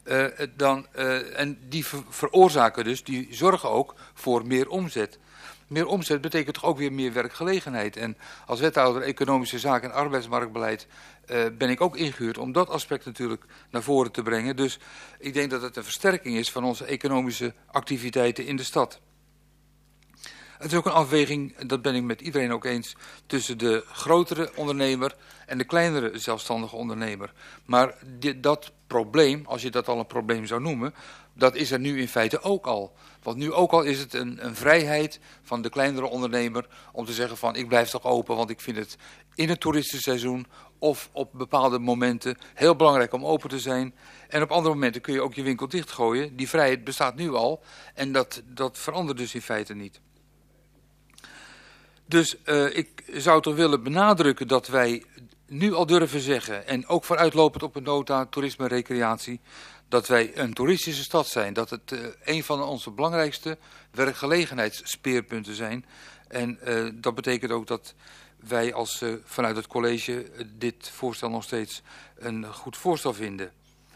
En die veroorzaken dus, die zorgen ook voor meer omzet. Meer omzet betekent toch ook weer meer werkgelegenheid. En als wethouder Economische Zaken en Arbeidsmarktbeleid ben ik ook ingehuurd om dat aspect natuurlijk naar voren te brengen. Dus ik denk dat het een versterking is van onze economische activiteiten in de stad. Het is ook een afweging, dat ben ik met iedereen ook eens, tussen de grotere ondernemer en de kleinere zelfstandige ondernemer. Maar dat probleem, als je dat al een probleem zou noemen, dat is er nu in feite ook al. Want nu ook al is het een vrijheid van de kleinere ondernemer om te zeggen van ik blijf toch open, want ik vind het in het toeristische seizoen of op bepaalde momenten heel belangrijk om open te zijn. En op andere momenten kun je ook je winkel dichtgooien. Die vrijheid bestaat nu al en dat verandert dus in feite niet. Dus ik zou toch willen benadrukken dat wij nu al durven zeggen, en ook vooruitlopend op een nota toerisme en recreatie, dat wij een toeristische stad zijn. Dat het een van onze belangrijkste werkgelegenheidsspeerpunten zijn. En dat betekent ook dat wij vanuit het college dit voorstel nog steeds een goed voorstel vinden.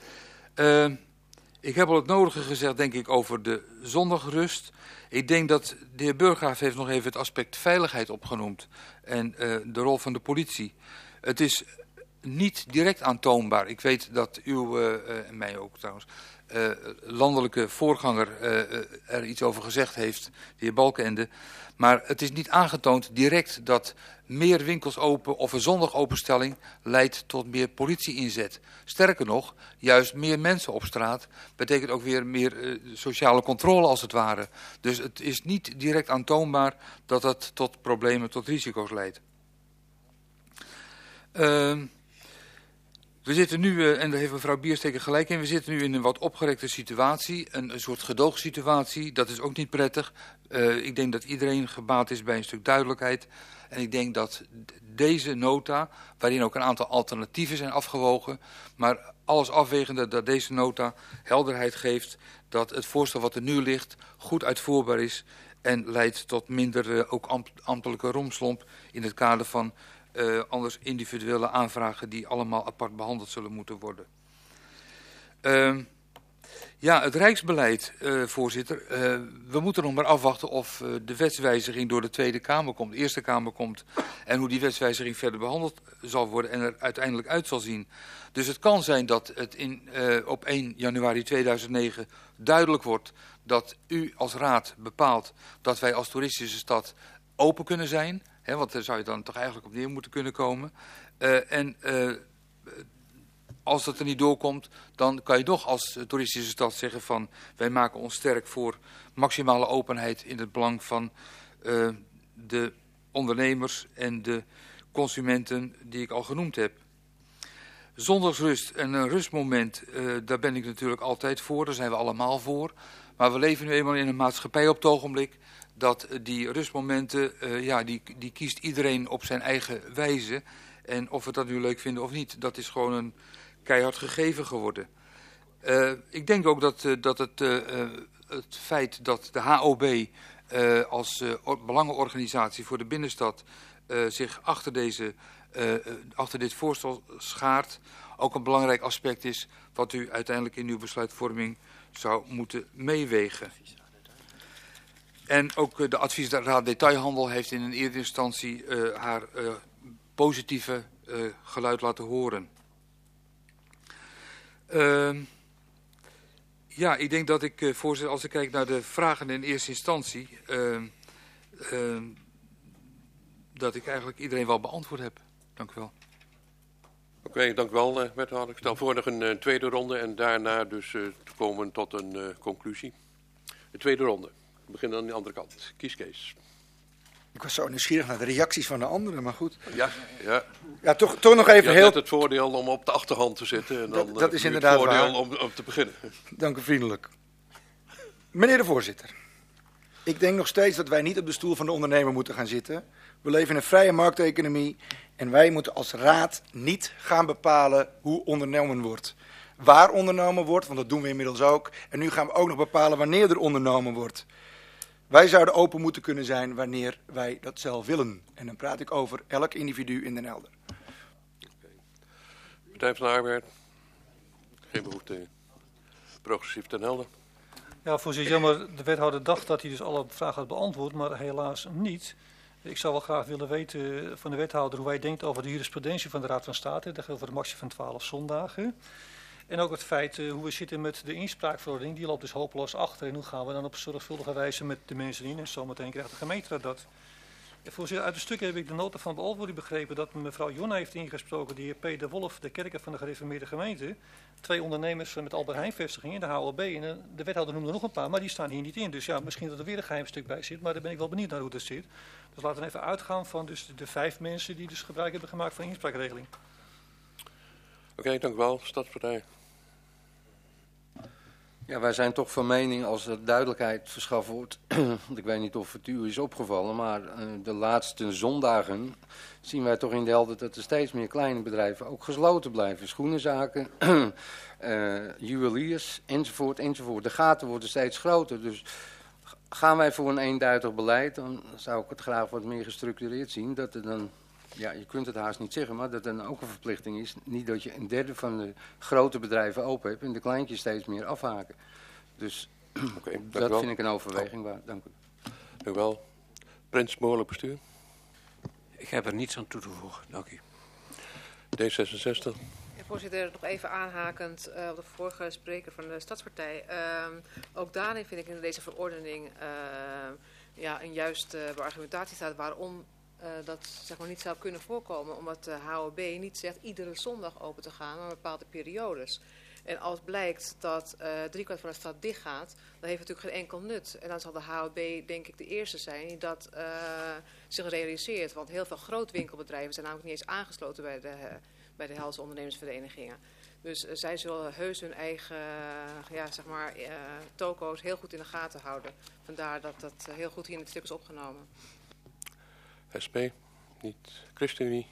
Ik heb al het nodige gezegd, denk ik, over de zondagrust. Ik denk dat de heer Burggraaf heeft nog even het aspect veiligheid opgenoemd en de rol van de politie. Het is niet direct aantoonbaar. Ik weet dat en mij ook trouwens, landelijke voorganger er iets over gezegd heeft, de heer Balkenende. Maar het is niet aangetoond direct dat meer winkels open of een zondagopenstelling leidt tot meer politie-inzet. Sterker nog, juist meer mensen op straat betekent ook weer meer sociale controle als het ware. Dus het is niet direct aantoonbaar dat het tot problemen, tot risico's leidt. We zitten nu, en daar heeft mevrouw Biersteker gelijk in, we zitten nu in een wat opgerekte situatie, een soort gedoogsituatie. Dat is ook niet prettig. Ik denk dat iedereen gebaat is bij een stuk duidelijkheid. En ik denk dat deze nota, waarin ook een aantal alternatieven zijn afgewogen, maar alles afwegende dat deze nota helderheid geeft dat het voorstel wat er nu ligt goed uitvoerbaar is en leidt tot minder ook ambtelijke rompslomp in het kader van anders individuele aanvragen die allemaal apart behandeld zullen moeten worden. Ja, het Rijksbeleid, voorzitter. We moeten nog maar afwachten of de wetswijziging door de Tweede Kamer komt, de Eerste Kamer komt, en hoe die wetswijziging verder behandeld zal worden en er uiteindelijk uit zal zien. Dus het kan zijn dat het op 1 januari 2009 duidelijk wordt dat u als raad bepaalt dat wij als toeristische stad open kunnen zijn. Hè, want daar zou je dan toch eigenlijk op neer moeten kunnen komen. Als dat er niet doorkomt, dan kan je nog als toeristische stad zeggen van wij maken ons sterk voor maximale openheid in het belang van de ondernemers en de consumenten die ik al genoemd heb. Zondagsrust en een rustmoment, daar ben ik natuurlijk altijd voor, daar zijn we allemaal voor. Maar we leven nu eenmaal in een maatschappij op het ogenblik dat die rustmomenten, die kiest iedereen op zijn eigen wijze. En of we dat nu leuk vinden of niet, dat is gewoon een keihard gegeven geworden. Ik denk ook dat het feit dat de HOB als belangenorganisatie voor de binnenstad zich achter dit voorstel schaart, ook een belangrijk aspect is wat u uiteindelijk in uw besluitvorming zou moeten meewegen. En ook de adviesraad detailhandel heeft in een eerdere instantie haar positieve geluid laten horen. Ja, ik denk dat ik, voorzitter, als ik kijk naar de vragen in eerste instantie, dat ik eigenlijk iedereen wel beantwoord heb. Dank u wel. Oké, dank u wel, wethouder. Ik stel voor nog een tweede ronde en daarna dus te komen tot een conclusie. De tweede ronde. We beginnen aan de andere kant. Kies Kees. Ik was zo nieuwsgierig naar de reacties van de anderen, maar goed. Ja, toch nog even heel... Je hebt het voordeel om op de achterhand te zitten. En dan dat is inderdaad het voordeel waar. om te beginnen. Dank u vriendelijk. Meneer de voorzitter. Ik denk nog steeds dat wij niet op de stoel van de ondernemer moeten gaan zitten. We leven in een vrije markteconomie en wij moeten als raad niet gaan bepalen hoe ondernomen wordt. Waar ondernomen wordt, want dat doen we inmiddels ook. En nu gaan we ook nog bepalen wanneer er ondernomen wordt. Wij zouden open moeten kunnen zijn wanneer wij dat zelf willen. En dan praat ik over elk individu in Den Helder. Partij van de Arbeid. Geen behoefte. Progressief Den Helder. Ja, voorzitter, jammer. De wethouder dacht dat hij dus alle vragen had beantwoord, maar helaas niet. Ik zou wel graag willen weten van de wethouder hoe hij denkt over de jurisprudentie van de Raad van State. Dat geldt voor de maximum van 12 zondagen. En ook het feit hoe we zitten met de inspraakverordening, die loopt dus hopeloos achter. En hoe gaan we dan op zorgvuldige wijze met de mensen in? En zometeen krijgt de gemeenteraad dat. Voorzitter, uit het stuk heb ik de nota van beantwoording begrepen dat mevrouw Jonna heeft ingesproken, de heer P. de Wolf, de kerker van de gereformeerde gemeente. 2 ondernemers met Albert Heijn vestigingen, de HLB. En de wethouder noemde nog een paar, maar die staan hier niet in. Dus ja, misschien dat er weer een geheim stuk bij zit, maar daar ben ik wel benieuwd naar hoe dat zit. Dus laten we even uitgaan van dus de 5 mensen die dus gebruik hebben gemaakt van de inspraakregeling. Oké, dank u wel. Stadspartij. Ja, wij zijn toch van mening als er duidelijkheid verschaft wordt. Ik weet niet of het u is opgevallen, maar de laatste zondagen zien wij toch in de Helder dat er steeds meer kleine bedrijven ook gesloten blijven. Schoenenzaken, juweliers, enzovoort, enzovoort. De gaten worden steeds groter. Dus gaan wij voor een eenduidig beleid, dan zou ik het graag wat meer gestructureerd zien. Dat er dan, ja, je kunt het haast niet zeggen, maar dat er dan ook een verplichting is. Niet dat je een derde van de grote bedrijven open hebt en de kleintjes steeds meer afhaken. Dus dat vind ik een overweging waard. Dank u. Dank u wel. Prins, behoorlijk bestuur. Ik heb er niets aan toe te voegen. Dank u. D66. Ja, voorzitter, nog even aanhakend op de vorige spreker van de Stadspartij. Ook daarin vind ik in deze verordening een juiste argumentatie staat waarom dat zeg maar, niet zou kunnen voorkomen. Omdat de HOB niet zegt iedere zondag open te gaan, maar bepaalde periodes. En als blijkt dat 3/4 van de stad dicht gaat, dan heeft het natuurlijk geen enkel nut. En dan zal de HOB denk ik de eerste zijn die dat zich realiseert. Want heel veel grootwinkelbedrijven zijn namelijk niet eens aangesloten bij de Helse ondernemersverenigingen. Dus zij zullen heus hun eigen toko's heel goed in de gaten houden. Vandaar dat dat heel goed hier in het stuk is opgenomen. SP, niet. ChristenUnie.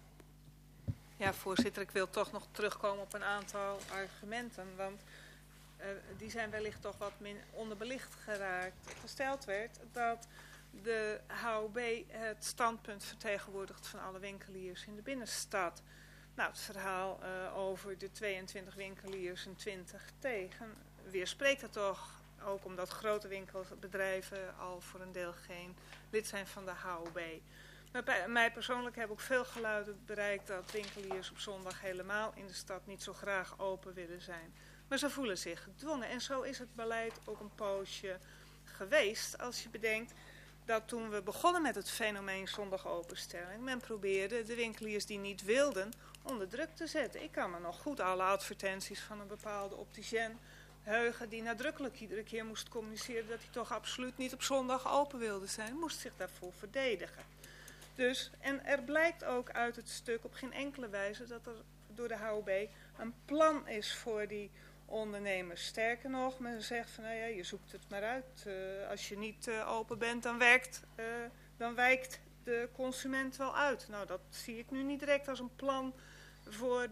Ja, voorzitter, ik wil toch nog terugkomen op een aantal argumenten, want die zijn wellicht toch wat onderbelicht geraakt. Gesteld werd dat de HOB het standpunt vertegenwoordigt van alle winkeliers in de binnenstad. Nou, het verhaal over de 22 winkeliers en 20 tegen weerspreekt het toch, ook omdat grote winkelbedrijven al voor een deel geen lid zijn van de HOB. Maar bij mij persoonlijk heb ik veel geluiden bereikt dat winkeliers op zondag helemaal in de stad niet zo graag open willen zijn. Maar ze voelen zich gedwongen. En zo is het beleid ook een poosje geweest. Als je bedenkt dat toen we begonnen met het fenomeen zondagopenstelling, men probeerde de winkeliers die niet wilden onder druk te zetten. Ik kan me nog goed alle advertenties van een bepaalde opticien heugen die nadrukkelijk iedere keer moest communiceren dat hij toch absoluut niet op zondag open wilde zijn. Moest zich daarvoor verdedigen. Dus, en er blijkt ook uit het stuk op geen enkele wijze dat er door de HOB een plan is voor die ondernemers. Sterker nog, men zegt van nou ja, je zoekt het maar uit. Als je niet open bent, dan wijkt de consument wel uit. Nou, dat zie ik nu niet direct als een plan voor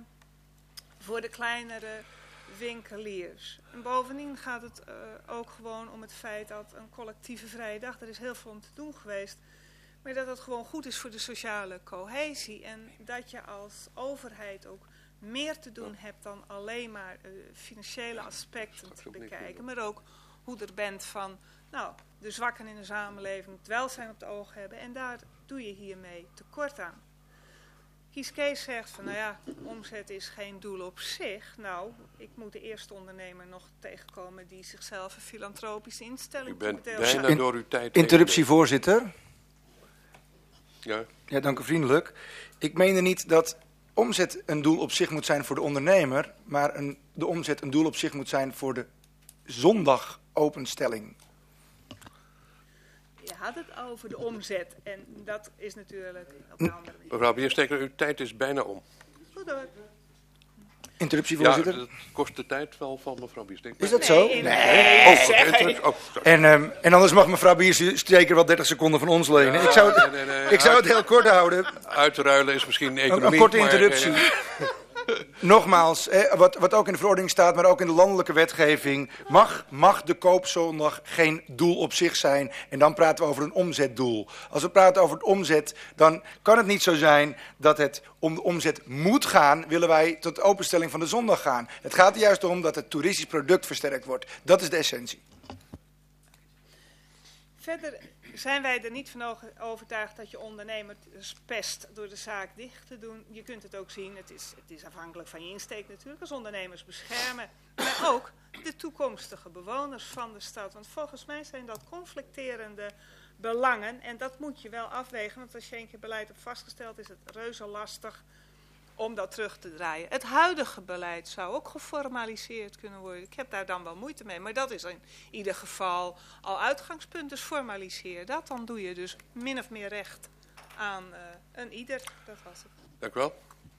de kleinere winkeliers. En bovendien gaat het ook gewoon om het feit dat een collectieve vrije dag, er is heel veel om te doen geweest, maar dat het gewoon goed is voor de sociale cohesie. En dat je als overheid ook meer te doen hebt dan alleen maar financiële aspecten te bekijken. Maar ook hoe er bent van de zwakken in de samenleving, het welzijn op het oog hebben. En daar doe je hiermee tekort aan. Kies Kees zegt van omzet is geen doel op zich. Nou, ik moet de eerste ondernemer nog tegenkomen die zichzelf een filantropische instelling toedeelt. U bent bijna door uw tijd. Interruptie, voorzitter. Ja, dank u vriendelijk. Ik meende niet dat omzet een doel op zich moet zijn voor de ondernemer, maar de omzet een doel op zich moet zijn voor de zondagopenstelling. Je had het over de omzet en dat is natuurlijk op een andere manier. Mevrouw Biersteker, uw tijd is bijna om. Goed hoor. Interruptie, voorzitter. Ja, dat kost de tijd wel van mevrouw Biersteker. Is dat zo? Nee. En anders mag mevrouw Biersteker wel 30 seconden van ons lenen. Ja, ik zou het heel kort houden. Uitruilen is misschien economie. Een korte interruptie. Nogmaals, wat ook in de verordening staat, maar ook in de landelijke wetgeving, mag de koopzondag geen doel op zich zijn. En dan praten we over een omzetdoel. Als we praten over het omzet, dan kan het niet zo zijn dat het om de omzet moet gaan, willen wij tot de openstelling van de zondag gaan. Het gaat er juist om dat het toeristisch product versterkt wordt. Dat is de essentie. Verder zijn wij er niet van overtuigd dat je ondernemer pest door de zaak dicht te doen. Je kunt het ook zien, het is afhankelijk van je insteek natuurlijk, als ondernemers beschermen. Maar ook de toekomstige bewoners van de stad. Want volgens mij zijn dat conflicterende belangen. En dat moet je wel afwegen, want als je een keer beleid hebt vastgesteld, is het reuze lastig om dat terug te draaien. Het huidige beleid zou ook geformaliseerd kunnen worden. Ik heb daar dan wel moeite mee, maar dat is in ieder geval al uitgangspunt. Dus formaliseer dat, dan doe je dus min of meer recht aan een ieder. Dat was het. Dank u wel.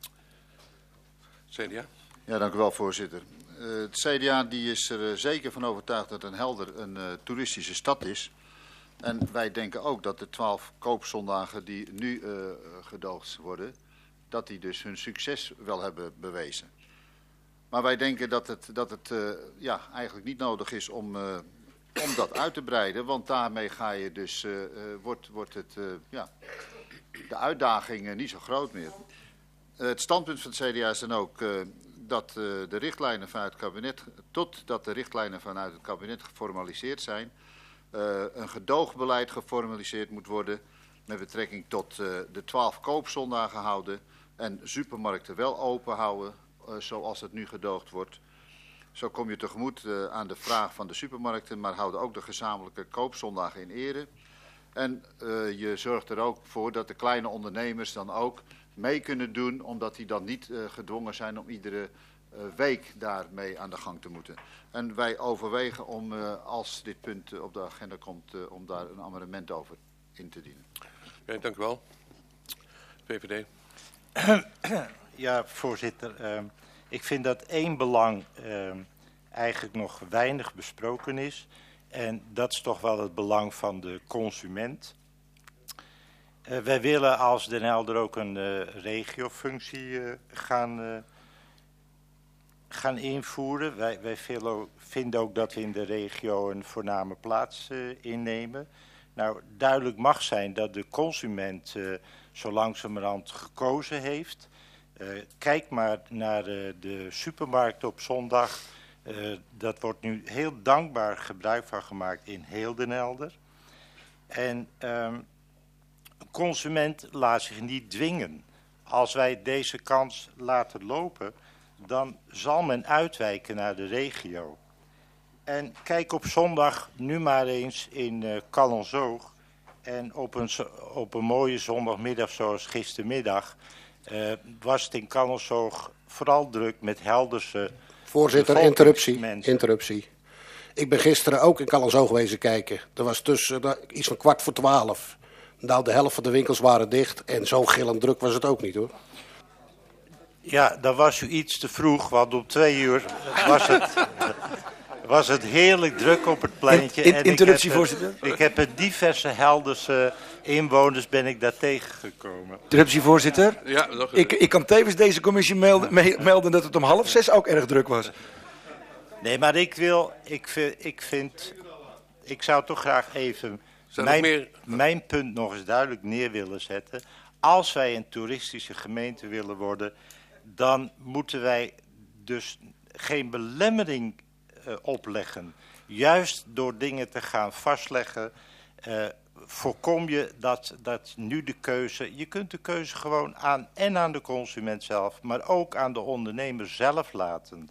CDA. Ja, dank u wel, voorzitter. Het CDA die is er zeker van overtuigd dat een toeristische stad is. En wij denken ook dat de 12 koopzondagen die nu gedoogd worden, dat die dus hun succes wel hebben bewezen. Maar wij denken dat het eigenlijk niet nodig is om dat uit te breiden, want daarmee ga je dus, wordt de uitdaging niet zo groot meer. Het standpunt van het CDA is dan ook dat de richtlijnen vanuit het kabinet, totdat de richtlijnen vanuit het kabinet geformaliseerd zijn, een gedoogbeleid geformaliseerd moet worden met betrekking tot de 12 koopzondagen houden, en supermarkten wel open houden zoals het nu gedoogd wordt. Zo kom je tegemoet aan de vraag van de supermarkten, maar houden ook de gezamenlijke koopzondagen in ere. En je zorgt er ook voor dat de kleine ondernemers dan ook mee kunnen doen, omdat die dan niet gedwongen zijn om iedere week daarmee aan de gang te moeten. En wij overwegen om, als dit punt op de agenda komt, om daar een amendement over in te dienen. Okay, dank u wel. VVD. Ja, voorzitter. Ik vind dat één belang eigenlijk nog weinig besproken is. En dat is toch wel het belang van de consument. Wij willen als Den Helder ook een regiofunctie gaan invoeren. Wij vinden ook dat we in de regio een voorname plaats innemen. Nou, duidelijk mag zijn dat de consument zo langzamerhand gekozen heeft. Kijk maar naar de supermarkt op zondag. Dat wordt nu heel dankbaar gebruik van gemaakt in heel Den Helder. En een consument laat zich niet dwingen. Als wij deze kans laten lopen, dan zal men uitwijken naar de regio. En kijk op zondag nu maar eens in Callantsoog. En op een mooie zondagmiddag zoals gistermiddag was het in Callantsoog vooral druk met Helderse... Voorzitter, interruptie. Ik ben gisteren ook in Callantsoog geweest kijken. Er was tussen iets van 11:15. Nou, de helft van de winkels waren dicht en zo gillend druk was het ook niet, hoor. Ja, dan was u iets te vroeg, want om 2 uur was het heerlijk druk op het pleintje. Interruptie, voorzitter. Ik heb met diverse Helderse inwoners ben ik daar tegengekomen. Interruptie, voorzitter. Ja, ik kan tevens deze commissie melden dat het om 5:30 ook erg druk was. Nee, maar ik zou toch graag even mijn punt nog eens duidelijk neer willen zetten. Als wij een toeristische gemeente willen worden, dan moeten wij dus geen belemmering opleggen. Juist door dingen te gaan vastleggen, voorkom je dat nu de keuze... Je kunt de keuze gewoon aan de consument zelf, maar ook aan de ondernemer zelf laten.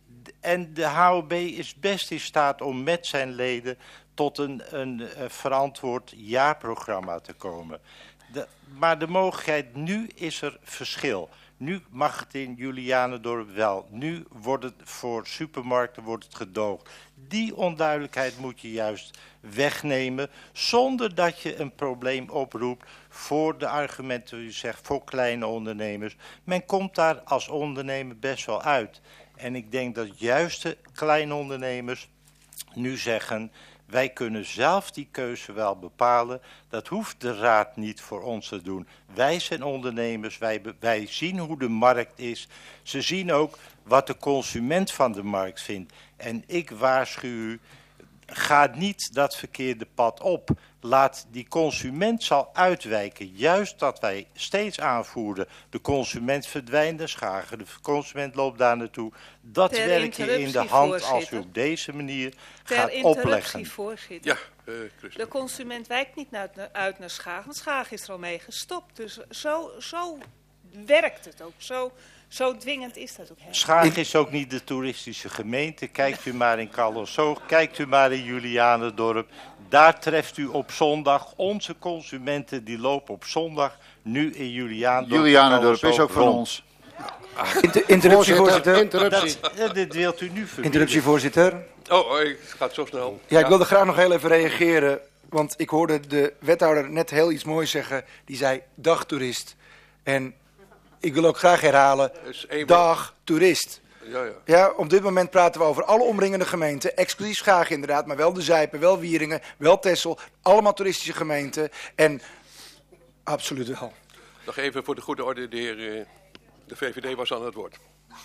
En de HOB is best in staat om met zijn leden tot een verantwoord jaarprogramma te komen. Maar de mogelijkheid, nu is er verschil. Nu mag het in Julianendorp wel. Nu wordt het voor supermarkten gedoogd. Die onduidelijkheid moet je juist wegnemen, zonder dat je een probleem oproept voor de argumenten die u zegt, voor kleine ondernemers. Men komt daar als ondernemer best wel uit. En ik denk dat juist de kleine ondernemers nu zeggen, wij kunnen zelf die keuze wel bepalen. Dat hoeft de raad niet voor ons te doen. Wij zijn ondernemers, wij zien hoe de markt is. Ze zien ook wat de consument van de markt vindt. En ik waarschuw u, ga niet dat verkeerde pad op. Laat die consument zal uitwijken. Juist dat wij steeds aanvoeren, de consument verdwijnt de schagen, de consument loopt daar naartoe. Dat werk je in de hand als u op deze manier gaat opleggen. Voorzitter. Ja, de consument wijkt niet uit naar Schagen, want Schagen is er al mee gestopt. Dus zo werkt het ook. Zo dwingend is dat ook helemaal. Schagen is ook niet de toeristische gemeente. Kijkt u maar in Callantsoog, kijkt u maar in Julianendorp. Daar treft u op zondag onze consumenten die lopen op zondag nu in Julianendorp. Julianendorp is ook van ons. Interruptie, voorzitter. Dit wilt u nu verbieden. Interruptie, voorzitter. Oh, ik ga het zo snel. Ja, ik wilde graag nog heel even reageren. Want ik hoorde de wethouder net heel iets moois zeggen. Die zei, dag toerist. En ik wil ook graag herhalen, dag toerist. Ja, op dit moment praten we over alle omringende gemeenten. Exclusief Schagen inderdaad, maar wel de Zijpen, wel Wieringen, wel Texel. Allemaal toeristische gemeenten. En absoluut wel. Nog even voor de goede orde, de VVD was aan het woord.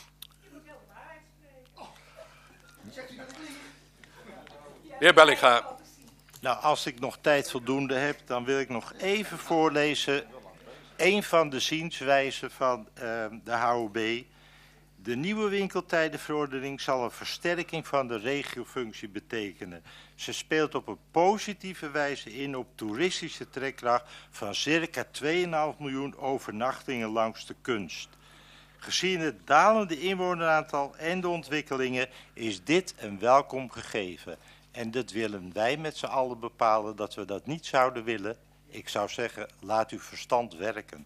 De heer Bellinga. Nou, als ik nog tijd voldoende heb, dan wil ik nog even voorlezen een van de zienswijzen van de HOB. De nieuwe winkeltijdenverordening zal een versterking van de regiofunctie betekenen. Ze speelt op een positieve wijze in op toeristische trekkracht van circa 2,5 miljoen overnachtingen langs de Kunst. Gezien het dalende inwoneraantal en de ontwikkelingen is dit een welkom gegeven. En dat willen wij met z'n allen bepalen dat we dat niet zouden willen. Ik zou zeggen, laat uw verstand werken.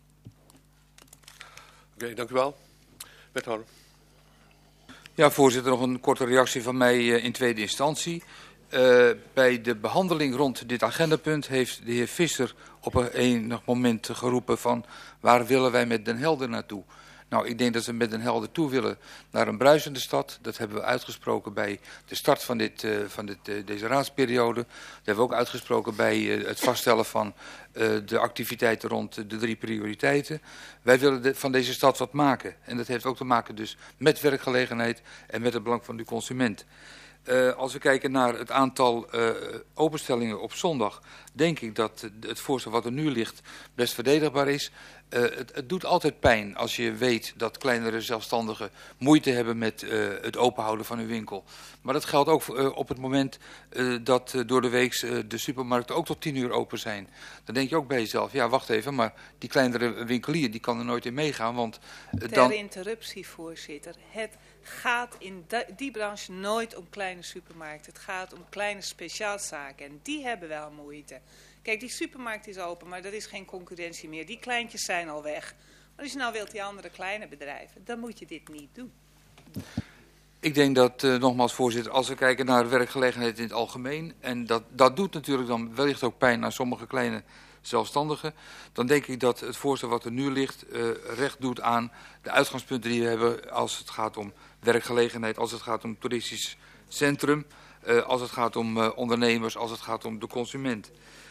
Oké, dank u wel. Wethouder. Ja, voorzitter, nog een korte reactie van mij in tweede instantie. Bij de behandeling rond dit agendapunt heeft de heer Visser op een enig moment geroepen van waar willen wij met Den Helder naartoe? Nou, ik denk dat we met Den Helder toe willen naar een bruisende stad. Dat hebben we uitgesproken bij de start van deze raadsperiode. Dat hebben we ook uitgesproken bij het vaststellen van de activiteiten rond de 3 prioriteiten. Wij willen van deze stad wat maken. En dat heeft ook te maken dus met werkgelegenheid en met het belang van de consument. Als we kijken naar het aantal openstellingen op zondag, denk ik dat het voorstel wat er nu ligt best verdedigbaar is. Het doet altijd pijn als je weet dat kleinere zelfstandigen moeite hebben met het openhouden van hun winkel. Maar dat geldt ook op het moment dat door de week de supermarkten ook tot 10 uur open zijn. Dan denk je ook bij jezelf, ja wacht even, maar die kleinere winkelier die kan er nooit in meegaan. Want Ter interruptie, voorzitter. Het gaat in die branche nooit om kleine supermarkten. Het gaat om kleine speciaalzaken en die hebben wel moeite. Kijk, die supermarkt is open, maar er is geen concurrentie meer. Die kleintjes zijn al weg. Maar als je nou wilt die andere kleine bedrijven, dan moet je dit niet doen. Ik denk dat, nogmaals voorzitter, als we kijken naar werkgelegenheid in het algemeen, en dat doet natuurlijk dan wellicht ook pijn aan sommige kleine zelfstandigen, dan denk ik dat het voorstel wat er nu ligt recht doet aan de uitgangspunten die we hebben als het gaat om werkgelegenheid, als het gaat om toeristisch centrum, als het gaat om ondernemers, als het gaat om de consument.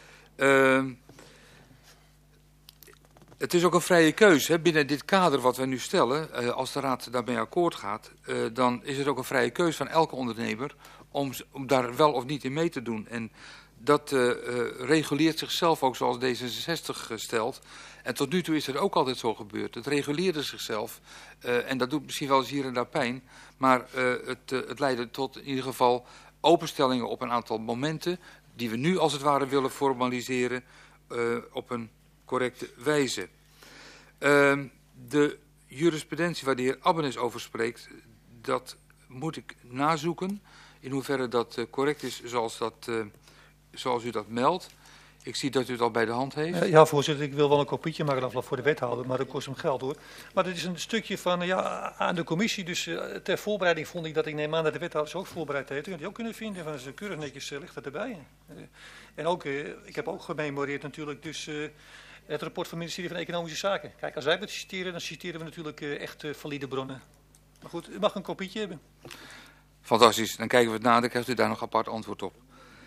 Het is ook een vrije keus. Hè? Binnen dit kader wat wij nu stellen, als de Raad daarmee akkoord gaat, dan is het ook een vrije keus van elke ondernemer om daar wel of niet in mee te doen. En dat reguleert zichzelf ook zoals D66 stelt. En tot nu toe is het ook altijd zo gebeurd. Het reguleerde zichzelf en dat doet misschien wel eens hier en daar pijn. Maar het leidde tot in ieder geval openstellingen op een aantal momenten die we nu als het ware willen formaliseren op een correcte wijze. De jurisprudentie waar de heer Abbenes over spreekt, dat moet ik nazoeken. In hoeverre dat correct is zoals u dat meldt. Ik zie dat u het al bij de hand heeft. Ja, voorzitter, ik wil wel een kopietje maken dan voor de wethouder, maar dat kost hem geld hoor. Maar dit is een stukje van aan de commissie, dus ter voorbereiding vond ik dat ik neem aan dat de wethouder zich ook voorbereid heeft. U kunt die ook kunnen vinden, van ze keurig netjes ligt dat erbij. En ook, ik heb ook gememoreerd natuurlijk dus het rapport van het ministerie van Economische Zaken. Kijk, als wij het citeren, dan citeren we natuurlijk echt valide bronnen. Maar goed, u mag een kopietje hebben. Fantastisch, dan kijken we het na, dan krijgt u daar nog apart antwoord op.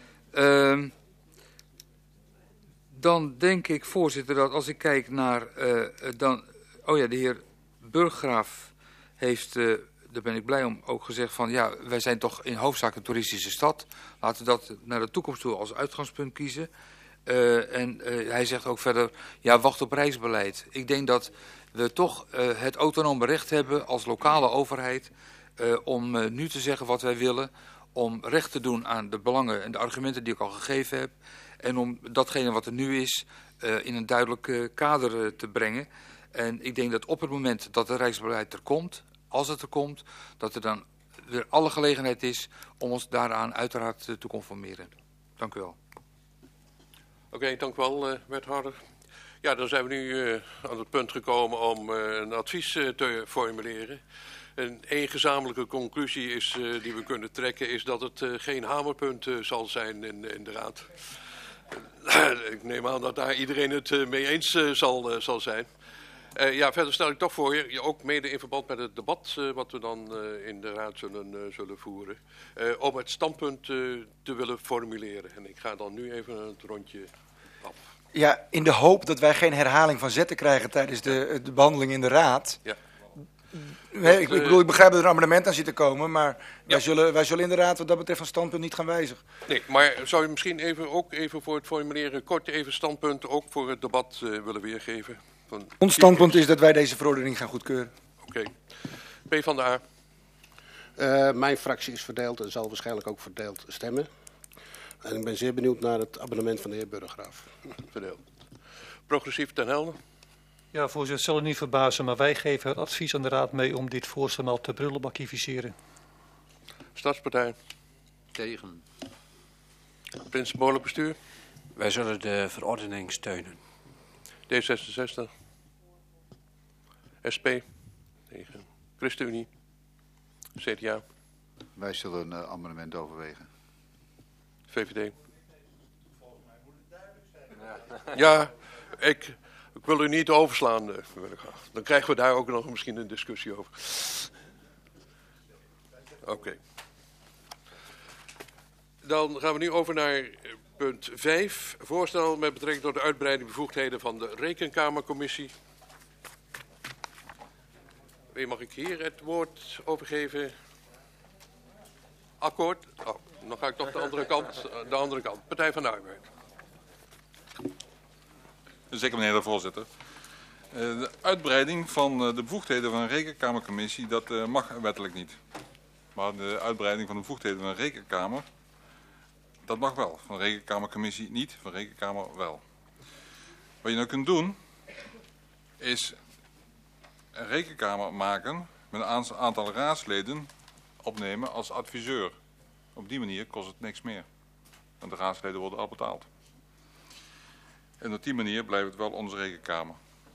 Dan denk ik, voorzitter, dat als ik kijk naar de heer Burggraaf heeft, daar ben ik blij om, ook gezegd van ja, wij zijn toch in hoofdzaak een toeristische stad. Laten we dat naar de toekomst toe als uitgangspunt kiezen. Hij zegt ook verder, ja, wacht op reisbeleid. Ik denk dat we toch het autonome recht hebben als lokale overheid om nu te zeggen wat wij willen, om recht te doen aan de belangen en de argumenten die ik al gegeven heb. En om datgene wat er nu is in een duidelijk kader te brengen. En ik denk dat op het moment dat het Rijksbeleid er komt, als het er komt, dat er dan weer alle gelegenheid is om ons daaraan uiteraard te conformeren. Dank u wel. Oké, dank u wel, wethouder. Ja, dan zijn we nu aan het punt gekomen om een advies te formuleren. En één gezamenlijke conclusie is, die we kunnen trekken is dat het geen hamerpunt zal zijn in de Raad. Ik neem aan dat daar iedereen het mee eens zal zijn. Verder stel ik toch voor je, ook mede in verband met het debat wat we dan in de Raad zullen voeren, om het standpunt te willen formuleren. En ik ga dan nu even het rondje af. Ja, in de hoop dat wij geen herhaling van zetten krijgen tijdens de behandeling in de Raad. Ja. Nee, ik begrijp dat er een amendement aan zit te komen, maar wij zullen in de Raad wat dat betreft van standpunt niet gaan wijzigen. Nee, maar zou je misschien even voor het formuleren kort even standpunt ook voor het debat willen weergeven? Ons standpunt is dat wij deze verordening gaan goedkeuren. Oké. PvdA. Mijn fractie is verdeeld en zal waarschijnlijk ook verdeeld stemmen. En ik ben zeer benieuwd naar het abonnement van de heer Burggraaf. Verdeeld. Progressief ten Helder. Ja, voorzitter, het zal u niet verbazen, maar wij geven het advies aan de Raad mee om dit voorstel maar te prullenbakkificeren. Stadspartij. Tegen. Principelijk bestuur. Wij zullen de verordening steunen. D66. SP. Tegen. ChristenUnie. CDA. Wij zullen een amendement overwegen. VVD. Ja, ik wil u niet overslaan. Dan krijgen we daar ook nog misschien een discussie over. Oké. Dan gaan we nu over naar punt 5. Voorstel met betrekking tot de uitbreiding bevoegdheden van de Rekenkamercommissie. Wie mag ik hier het woord overgeven? Akkoord? Oh, dan ga ik toch de andere kant. Partij van de Arbeid. Zeker, meneer de voorzitter. De uitbreiding van de bevoegdheden van een rekenkamercommissie, dat mag wettelijk niet. Maar de uitbreiding van de bevoegdheden van een rekenkamer, dat mag wel. Van een rekenkamercommissie niet, van een rekenkamer wel. Wat je nou kunt doen, is een rekenkamer maken met een aantal raadsleden opnemen als adviseur. Op die manier kost het niks meer. Want de raadsleden worden al betaald. En op die manier blijft het wel onze rekenkamer.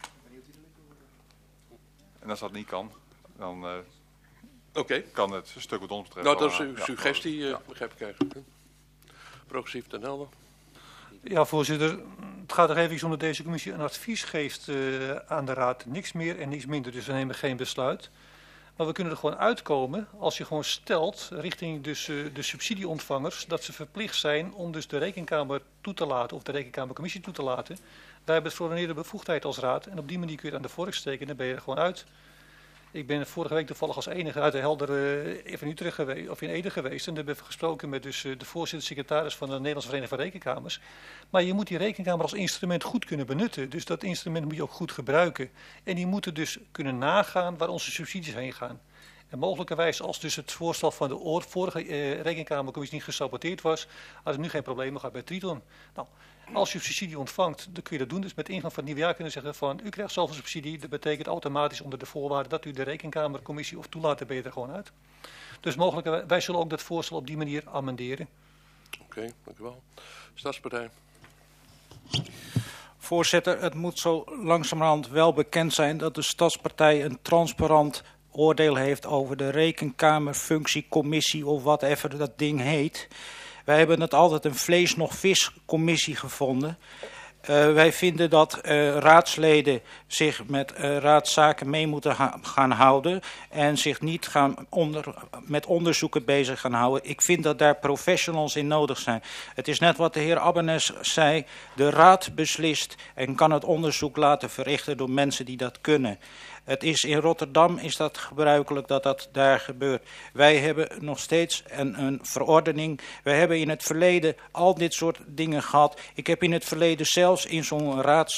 En als dat niet kan, dan kan het stuk wat ons betreft... Nou, dat is uw suggestie, begrijp ik eigenlijk. Progressief ten Helder. Ja, voorzitter. Het gaat er even om dat deze commissie een advies geeft aan de Raad. Niks meer en niks minder, dus we nemen geen besluit. Maar we kunnen er gewoon uitkomen als je gewoon stelt richting dus, de subsidieontvangers dat ze verplicht zijn om dus de Rekenkamer toe te laten of de Rekenkamercommissie toe te laten. Wij hebben het verordeneerde bevoegdheid als Raad en op die manier kun je het aan de vork steken en dan ben je er gewoon uit. Ik ben vorige week toevallig als enige uit de Helder van Utrecht geweest, of in Ede geweest. En hebben we gesproken met dus de voorzitter-secretaris van de Nederlandse Vereniging van Rekenkamers. Maar je moet die rekenkamer als instrument goed kunnen benutten. Dus dat instrument moet je ook goed gebruiken. En die moeten dus kunnen nagaan waar onze subsidies heen gaan. En mogelijkerwijs als dus het voorstel van de vorige rekenkamercommissie niet gesaboteerd was, hadden we nu geen problemen gehad bij Triton. Nou, als je subsidie ontvangt, dan kun je dat doen. Dus met ingang van het nieuwe jaar kunnen zeggen van u krijgt zoveel subsidie. Dat betekent automatisch onder de voorwaarde dat u de rekenkamercommissie of toelaat, dan ben je er gewoon uit. Dus mogelijk, wij zullen ook dat voorstel op die manier amenderen. Oké, dank u wel. Stadspartij. Voorzitter, het moet zo langzamerhand wel bekend zijn dat de Stadspartij een transparant oordeel heeft over de rekenkamerfunctiecommissie of whatever dat ding heet. Wij hebben het altijd een vlees nog vis commissie gevonden. Wij vinden dat raadsleden zich met raadszaken mee moeten gaan houden en zich niet met onderzoeken bezig gaan houden. Ik vind dat daar professionals in nodig zijn. Het is net wat de heer Abbenes zei, de raad beslist en kan het onderzoek laten verrichten door mensen die dat kunnen. Het is in Rotterdam is dat gebruikelijk dat dat daar gebeurt. Wij hebben nog steeds een verordening. Wij hebben in het verleden al dit soort dingen gehad. Ik heb in het verleden zelfs in zo'n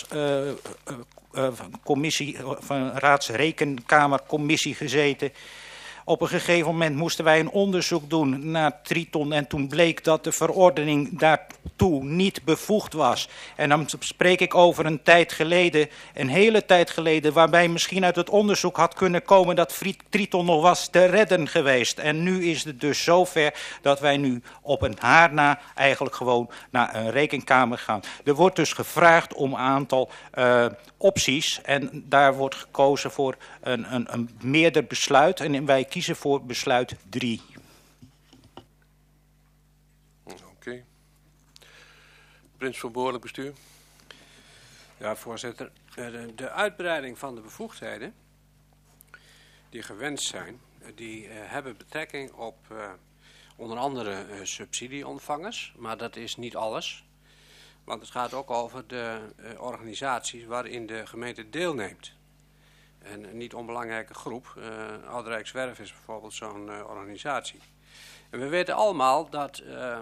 raadsrekenkamercommissie gezeten. Op een gegeven moment moesten wij een onderzoek doen naar Triton en toen bleek dat de verordening daartoe niet bevoegd was. En dan spreek ik over een tijd geleden, een hele tijd geleden, waarbij misschien uit het onderzoek had kunnen komen dat Triton nog was te redden geweest. En nu is het dus zover dat wij nu op een haar na eigenlijk gewoon naar een rekenkamer gaan. Er wordt dus gevraagd om een aantal opties en daar wordt gekozen voor een meerder besluit en wij kiezen voor besluit 3. Oké. Prins van Behoorlijk Bestuur. Ja, voorzitter. De uitbreiding van de bevoegdheden die gewenst zijn, die hebben betrekking op onder andere subsidieontvangers, maar dat is niet alles. Want het gaat ook over de organisaties waarin de gemeente deelneemt. En een niet onbelangrijke groep, Ouderijkswerf is bijvoorbeeld zo'n organisatie. En we weten allemaal dat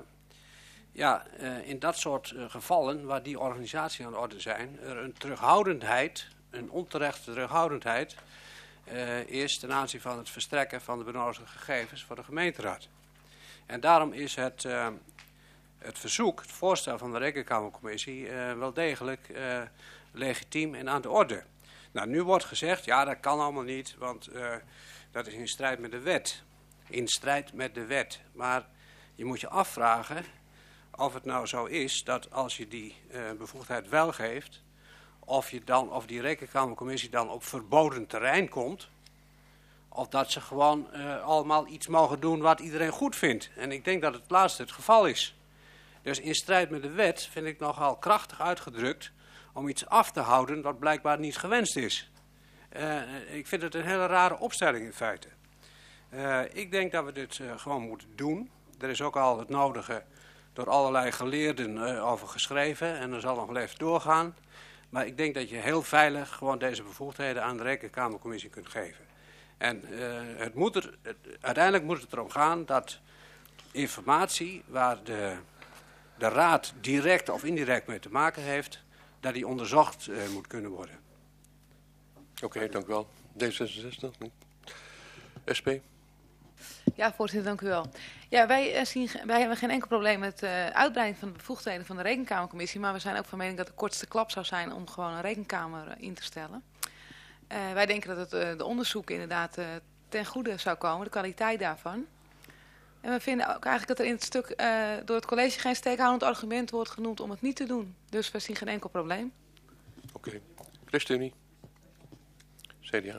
in dat soort gevallen waar die organisaties aan de orde zijn, er een terughoudendheid, een onterechte terughoudendheid is ten aanzien van het verstrekken van de benodigde gegevens voor de gemeenteraad. En daarom is het verzoek, het voorstel van de Rekenkamercommissie wel degelijk legitiem en aan de orde. Nou, nu wordt gezegd, ja, dat kan allemaal niet, want dat is in strijd met de wet. In strijd met de wet. Maar je moet je afvragen of het nou zo is dat als je die bevoegdheid wel geeft, of die Rekenkamercommissie dan op verboden terrein komt, of dat ze gewoon allemaal iets mogen doen wat iedereen goed vindt. En ik denk dat het laatste het geval is. Dus in strijd met de wet vind ik nogal krachtig uitgedrukt om iets af te houden wat blijkbaar niet gewenst is. Ik vind het een hele rare opstelling in feite. Ik denk dat we dit gewoon moeten doen. Er is ook al het nodige door allerlei geleerden over geschreven en er zal nog wel even doorgaan. Maar ik denk dat je heel veilig gewoon deze bevoegdheden aan de Rekenkamercommissie kunt geven. En uiteindelijk moet het erom gaan dat informatie waar de raad direct of indirect mee te maken heeft, dat die onderzocht moet kunnen worden. Oké, dank u wel. D66? Nee. SP? Ja, voorzitter, dank u wel. Ja, wij hebben geen enkel probleem met de uitbreiding van de bevoegdheden van de Rekenkamercommissie, maar we zijn ook van mening dat de kortste klap zou zijn om gewoon een rekenkamer in te stellen. Wij denken dat het de onderzoek inderdaad ten goede zou komen, de kwaliteit daarvan. En we vinden ook eigenlijk dat er in het stuk door het college geen steekhoudend argument wordt genoemd om het niet te doen. Dus we zien geen enkel probleem. Oké. ChristenUnie? CDA?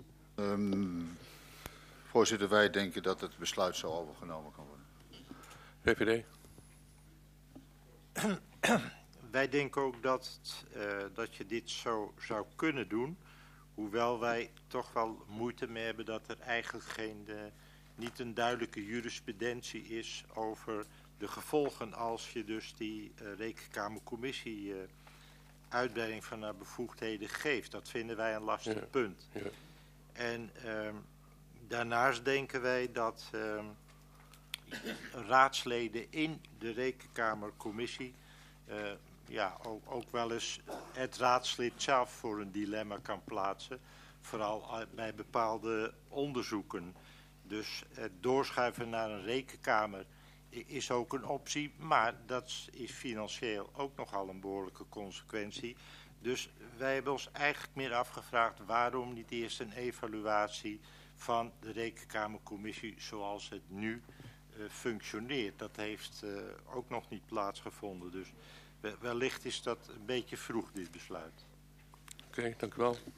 Voorzitter, wij denken dat het besluit zo overgenomen kan worden. VVD? Wij denken ook dat je dit zo zou kunnen doen. Hoewel wij toch wel moeite mee hebben dat er eigenlijk niet een duidelijke jurisprudentie is over de gevolgen als je dus die Rekenkamercommissie uitbreiding van haar bevoegdheden geeft. Dat vinden wij een lastig punt. Ja. En daarnaast denken wij dat raadsleden in de Rekenkamercommissie ook wel eens het raadslid zelf voor een dilemma kan plaatsen. Vooral bij bepaalde onderzoeken. Dus het doorschuiven naar een rekenkamer is ook een optie, maar dat is financieel ook nogal een behoorlijke consequentie. Dus wij hebben ons eigenlijk meer afgevraagd waarom niet eerst een evaluatie van de Rekenkamercommissie zoals het nu functioneert. Dat heeft ook nog niet plaatsgevonden. Dus wellicht is dat een beetje vroeg, dit besluit. Oké, dank u wel.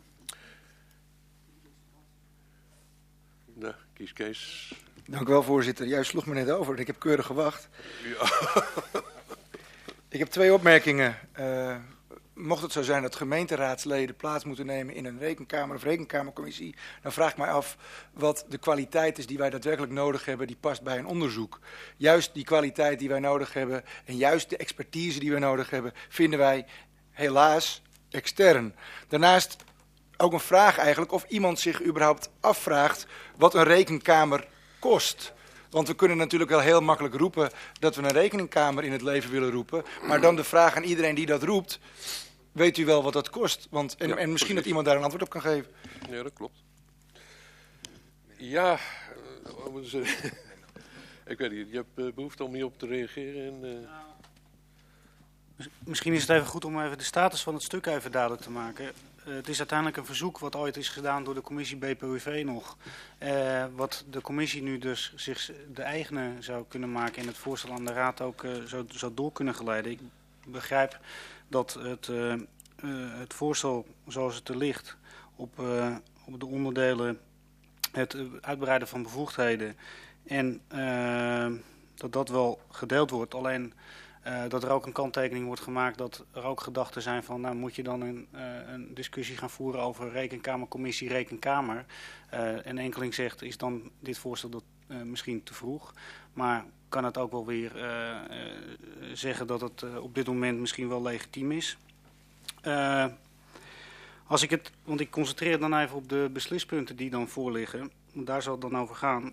Nou, kies Kees. Dank u wel, voorzitter. Jij sloeg me net over. Ik heb keurig gewacht. Ja. Ik heb 2 opmerkingen. Mocht het zo zijn dat gemeenteraadsleden plaats moeten nemen in een rekenkamer of rekenkamercommissie, dan vraag ik mij af wat de kwaliteit is die wij daadwerkelijk nodig hebben, die past bij een onderzoek. Juist die kwaliteit die wij nodig hebben en juist de expertise die wij nodig hebben, vinden wij helaas extern. Daarnaast ook een vraag eigenlijk of iemand zich überhaupt afvraagt wat een rekenkamer kost. Want we kunnen natuurlijk wel heel makkelijk roepen dat we een rekenkamer in het leven willen roepen. Maar dan de vraag aan iedereen die dat roept, weet u wel wat dat kost? Want, en misschien precies. Dat iemand daar een antwoord op kan geven. Ja, dat klopt. Ja, ik weet niet, je hebt behoefte om hierop te reageren. En, Misschien is het even goed om even de status van het stuk even duidelijk te maken. Het is uiteindelijk een verzoek wat ooit is gedaan door de commissie BPUV nog. Wat de commissie nu dus zich de eigene zou kunnen maken en het voorstel aan de raad ook zou door kunnen geleiden. Ik begrijp dat het voorstel zoals het er ligt op de onderdelen het uitbreiden van bevoegdheden en dat wel gedeeld wordt. Alleen dat er ook een kanttekening wordt gemaakt dat er ook gedachten zijn van, nou moet je dan een discussie gaan voeren over rekenkamercommissie, rekenkamer. En enkeling zegt, is dan dit voorstel misschien te vroeg. Maar kan het ook wel weer zeggen dat het op dit moment misschien wel legitiem is. Want ik concentreer dan even op de beslispunten die dan voorliggen. Daar zal het dan over gaan.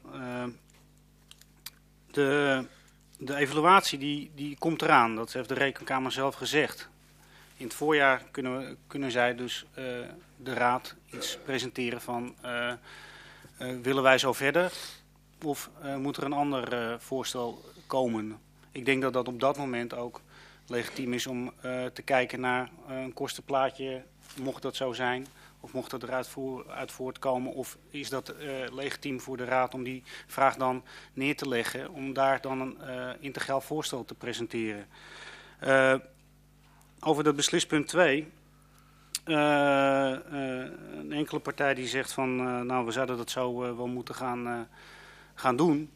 De evaluatie die komt eraan, dat heeft de Rekenkamer zelf gezegd. In het voorjaar kunnen zij dus de raad iets presenteren van willen wij zo verder of moet er een ander voorstel komen. Ik denk dat dat op dat moment ook legitiem is om te kijken naar een kostenplaatje, mocht dat zo zijn. Of mocht dat eruit uit voortkomen, of is dat legitiem voor de raad om die vraag dan neer te leggen, om daar dan een integraal voorstel te presenteren. Over dat beslispunt 2, een enkele partij die zegt van, nou we zouden dat zo wel moeten gaan doen.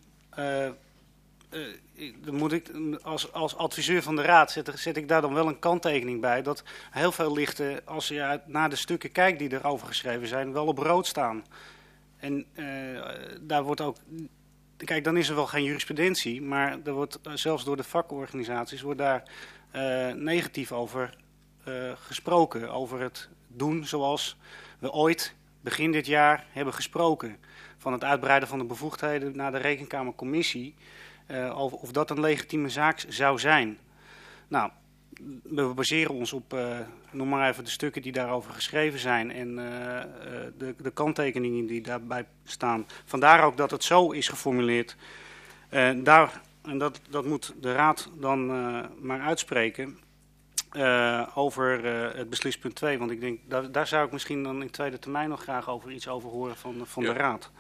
Dan moet ik, als adviseur van de raad zet ik daar dan wel een kanttekening bij dat heel veel lichten, als je naar de stukken kijkt die erover geschreven zijn, wel op rood staan. En daar wordt ook, kijk, dan is er wel geen jurisprudentie, maar er wordt zelfs door de vakorganisaties wordt daar negatief over gesproken, over het doen zoals we ooit begin dit jaar hebben gesproken, van het uitbreiden van de bevoegdheden naar de Rekenkamercommissie. Of dat een legitieme zaak zou zijn. Nou, we baseren ons op, noem maar even de stukken die daarover geschreven zijn en de kanttekeningen die daarbij staan. Vandaar ook dat het zo is geformuleerd. En dat moet de raad dan maar uitspreken over het beslispunt 2. Want ik denk, daar zou ik misschien dan in tweede termijn nog graag iets over horen van de raad.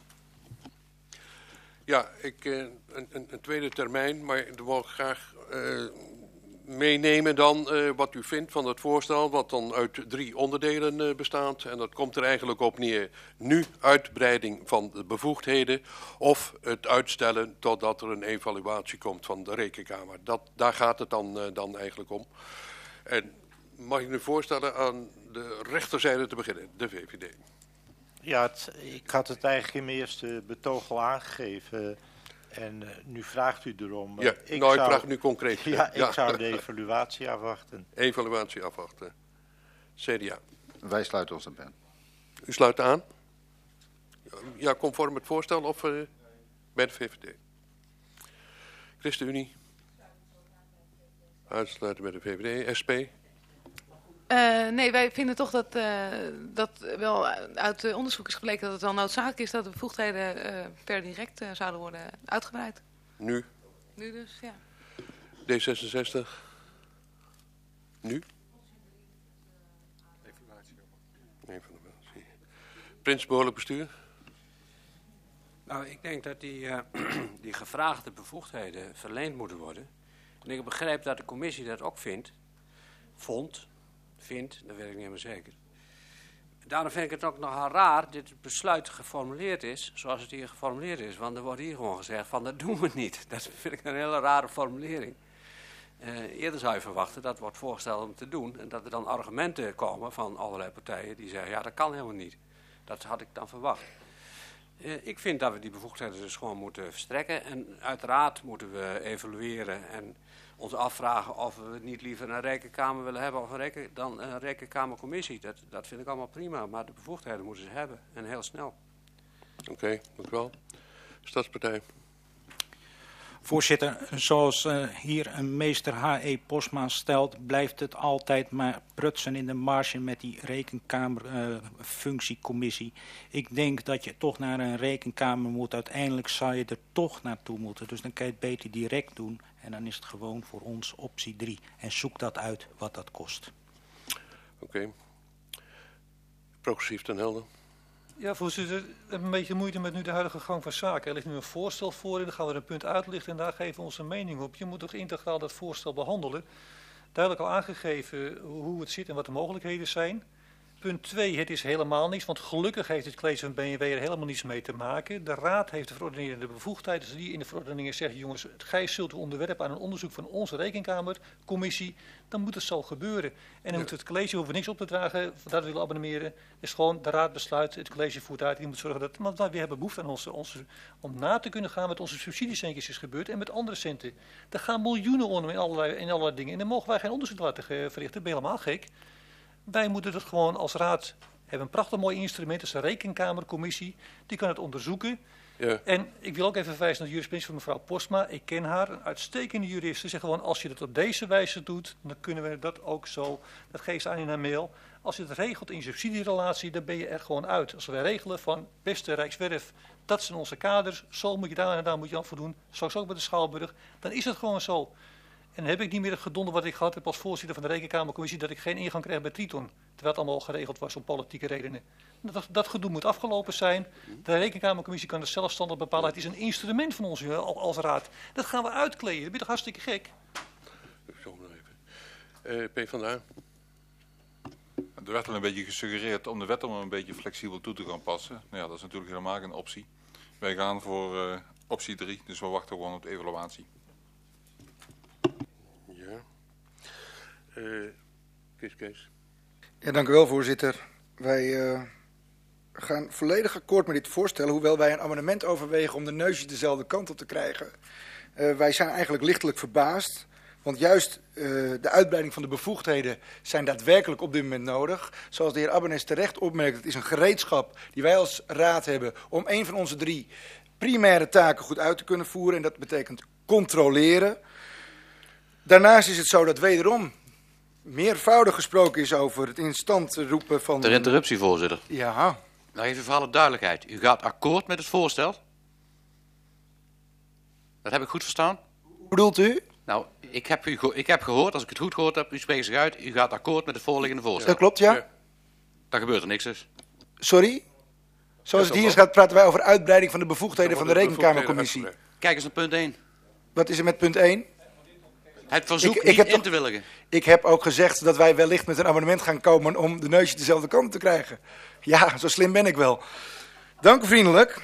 Ja, een tweede termijn, maar ik wil graag meenemen dan wat u vindt van het voorstel, wat dan uit 3 onderdelen bestaat. En dat komt er eigenlijk op neer, nu uitbreiding van de bevoegdheden of het uitstellen totdat er een evaluatie komt van de Rekenkamer. Daar gaat het dan eigenlijk om. En mag ik nu voorstellen aan de rechterzijde te beginnen, de VVD. Ja, ik had het eigenlijk in mijn eerste betoog al aangegeven en nu vraagt u erom. Ja, ik vraag nu concreet. Ja, ik zou de evaluatie afwachten. Evaluatie afwachten. CDA. Wij sluiten ons erbij. U sluit aan? Ja, conform het voorstel of bij de VVD? ChristenUnie? Uitsluiten bij de VVD. SP? Nee, wij vinden toch dat wel uit onderzoek is gebleken dat het wel noodzakelijk is dat de bevoegdheden per direct zouden worden uitgebreid. Nu? Nu dus, ja. D66? Nu? Evaluatie. Prins behoorlijk bestuur? Nou, ik denk dat die gevraagde bevoegdheden verleend moeten worden. En ik begrijp dat de commissie dat ook vindt, dat weet ik niet helemaal zeker. Daarom vind ik het ook nogal raar dat het besluit geformuleerd is zoals het hier geformuleerd is. Want er wordt hier gewoon gezegd van dat doen we niet. Dat vind ik een hele rare formulering. Eerder zou je verwachten dat wordt voorgesteld om te doen. En dat er dan argumenten komen van allerlei partijen die zeggen ja dat kan helemaal niet. Dat had ik dan verwacht. Ik vind dat we die bevoegdheden dus gewoon moeten verstrekken. En uiteraard moeten we evalueren en ons afvragen of we niet liever een rekenkamer willen hebben dan een rekenkamercommissie. Dat vind ik allemaal prima, maar de bevoegdheden moeten ze hebben en heel snel. Oké, dank u wel. Stadspartij. Voorzitter, zoals hier een meester H.E. Posma stelt, blijft het altijd maar prutsen in de marge met die rekenkamerfunctiecommissie. Ik denk dat je toch naar een rekenkamer moet. Uiteindelijk zou je er toch naartoe moeten. Dus dan kan je het beter direct doen. En dan is het gewoon voor ons optie 3. En zoek dat uit wat dat kost. Oké. Progressief ten Helder. Ja, voorzitter, ik heb een beetje moeite met nu de huidige gang van zaken. Er ligt nu een voorstel voor en dan gaan we een punt uitlichten en daar geven we onze mening op. Je moet toch integraal dat voorstel behandelen. Duidelijk al aangegeven hoe het zit en wat de mogelijkheden zijn. Punt 2, het is helemaal niks, want gelukkig heeft het college van BNW er helemaal niets mee te maken. De raad heeft de verordenerende bevoegdheid, dus die in de verordeningen zegt, jongens, gij zult u onderwerpen aan een onderzoek van onze rekenkamercommissie, dan moet het zo gebeuren. En dan moet het college hoeven niks op te dragen, dat willen abonneren, is gewoon de raad besluit, het college voert uit, die moet zorgen dat, want we hebben behoefte aan om na te kunnen gaan wat onze subsidiecentjes is gebeurd en met andere centen. Er gaan miljoenen om in allerlei dingen en dan mogen wij geen onderzoek laten verrichten, ben je helemaal gek. Wij moeten het gewoon als raad hebben een prachtig mooi instrument, dat is een rekenkamercommissie. Die kan het onderzoeken. Ja. En ik wil ook even verwijzen naar de jurisprudentie van mevrouw Postma. Ik ken haar, een uitstekende jurist. Ze zegt gewoon, als je dat op deze wijze doet, dan kunnen we dat ook zo. Dat geeft ze aan in haar mail. Als je het regelt in je subsidierelatie, dan ben je er gewoon uit. Als wij regelen van, beste Rijkswerf, dat zijn onze kaders. Zo moet je daar en daar moet je aan voldoen. Zoals ook bij de Schouwburg. Dan is het gewoon zo. En dan heb ik niet meer het gedonder wat ik gehad heb als voorzitter van de Rekenkamercommissie, dat ik geen ingang kreeg bij Triton. Terwijl het allemaal geregeld was om politieke redenen. Dat gedoe moet afgelopen zijn. De Rekenkamercommissie kan het zelfstandig bepalen. Het is een instrument van ons als raad. Dat gaan we uitkleden. Dat ben je toch hartstikke gek? Zo maar even. PvdA. Er werd al een beetje gesuggereerd om de wet om een beetje flexibel toe te gaan passen. Nou ja, dat is natuurlijk helemaal geen optie. Wij gaan voor optie 3, dus we wachten gewoon op de evaluatie. Ja. Kees. Ja, dank u wel, voorzitter. Wij gaan volledig akkoord met dit voorstel, hoewel wij een amendement overwegen om de neusjes dezelfde kant op te krijgen. Wij zijn eigenlijk lichtelijk verbaasd, want juist de uitbreiding van de bevoegdheden zijn daadwerkelijk op dit moment nodig. Zoals de heer Abbenes terecht opmerkt, het is een gereedschap die wij als raad hebben om een van onze 3 primaire taken goed uit te kunnen voeren. En dat betekent controleren. Daarnaast is het zo dat wederom meervoudig gesproken is over het in stand roepen van... Ter interruptie, voorzitter. Ja. Nou, even voor alle duidelijkheid. U gaat akkoord met het voorstel? Dat heb ik goed verstaan? Hoe bedoelt u? Nou, ik heb gehoord, als ik het goed gehoord heb, u spreekt zich uit, u gaat akkoord met het voorliggende voorstel. Dat klopt, ja. Dan gebeurt er niks dus. Sorry? Zoals het hier is gaat, praten wij over uitbreiding van de bevoegdheden van de Rekenkamercommissie. Kijk eens naar punt 1. Wat is er met punt 1? Het verzoek niet in te willigen. Ik heb ook gezegd dat wij wellicht met een amendement gaan komen om de neusjes dezelfde kant te krijgen. Ja, zo slim ben ik wel. Dank u vriendelijk.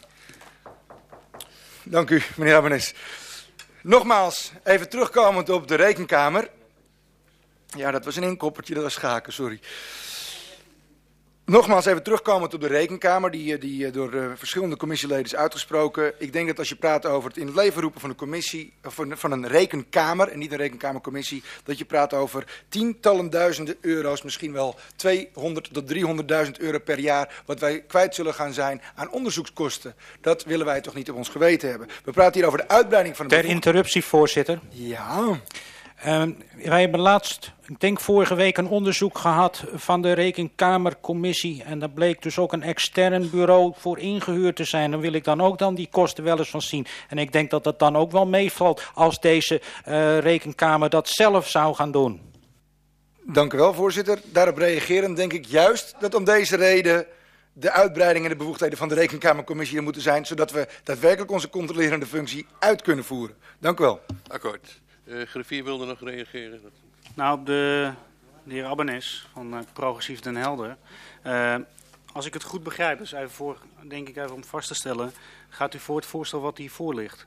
Dank u, meneer Abbenes. Nogmaals, even terugkomend op de Rekenkamer. Ja, dat was een inkoppertje, dat was schaken, sorry. Nogmaals even terugkomend op de Rekenkamer, die door verschillende commissieleden is uitgesproken. Ik denk dat als je praat over het in het leven roepen van een commissie, van een Rekenkamer en niet een Rekenkamercommissie, dat je praat over tientallen duizenden euro's, misschien wel 200 tot 300.000 euro per jaar, wat wij kwijt zullen gaan zijn aan onderzoekskosten. Dat willen wij toch niet op ons geweten hebben. We praten hier over de uitbreiding van de... Ter interruptie, voorzitter. Ja. Wij hebben laatst, ik denk vorige week, een onderzoek gehad van de Rekenkamercommissie. En daar bleek dus ook een extern bureau voor ingehuurd te zijn. Dan wil ik dan ook die kosten wel eens van zien. En ik denk dat dat dan ook wel meevalt als deze Rekenkamer dat zelf zou gaan doen. Dank u wel, voorzitter. Daarop reageren denk ik juist dat om deze reden de uitbreiding en de bevoegdheden van de Rekenkamercommissie er moeten zijn, zodat we daadwerkelijk onze controlerende functie uit kunnen voeren. Dank u wel. Akkoord. Griffier wilde nog reageren. Nou, op de heer Abbenes van Progressief Den Helder. Als ik het goed begrijp, dus even om vast te stellen, gaat u voor het voorstel wat hiervoor ligt?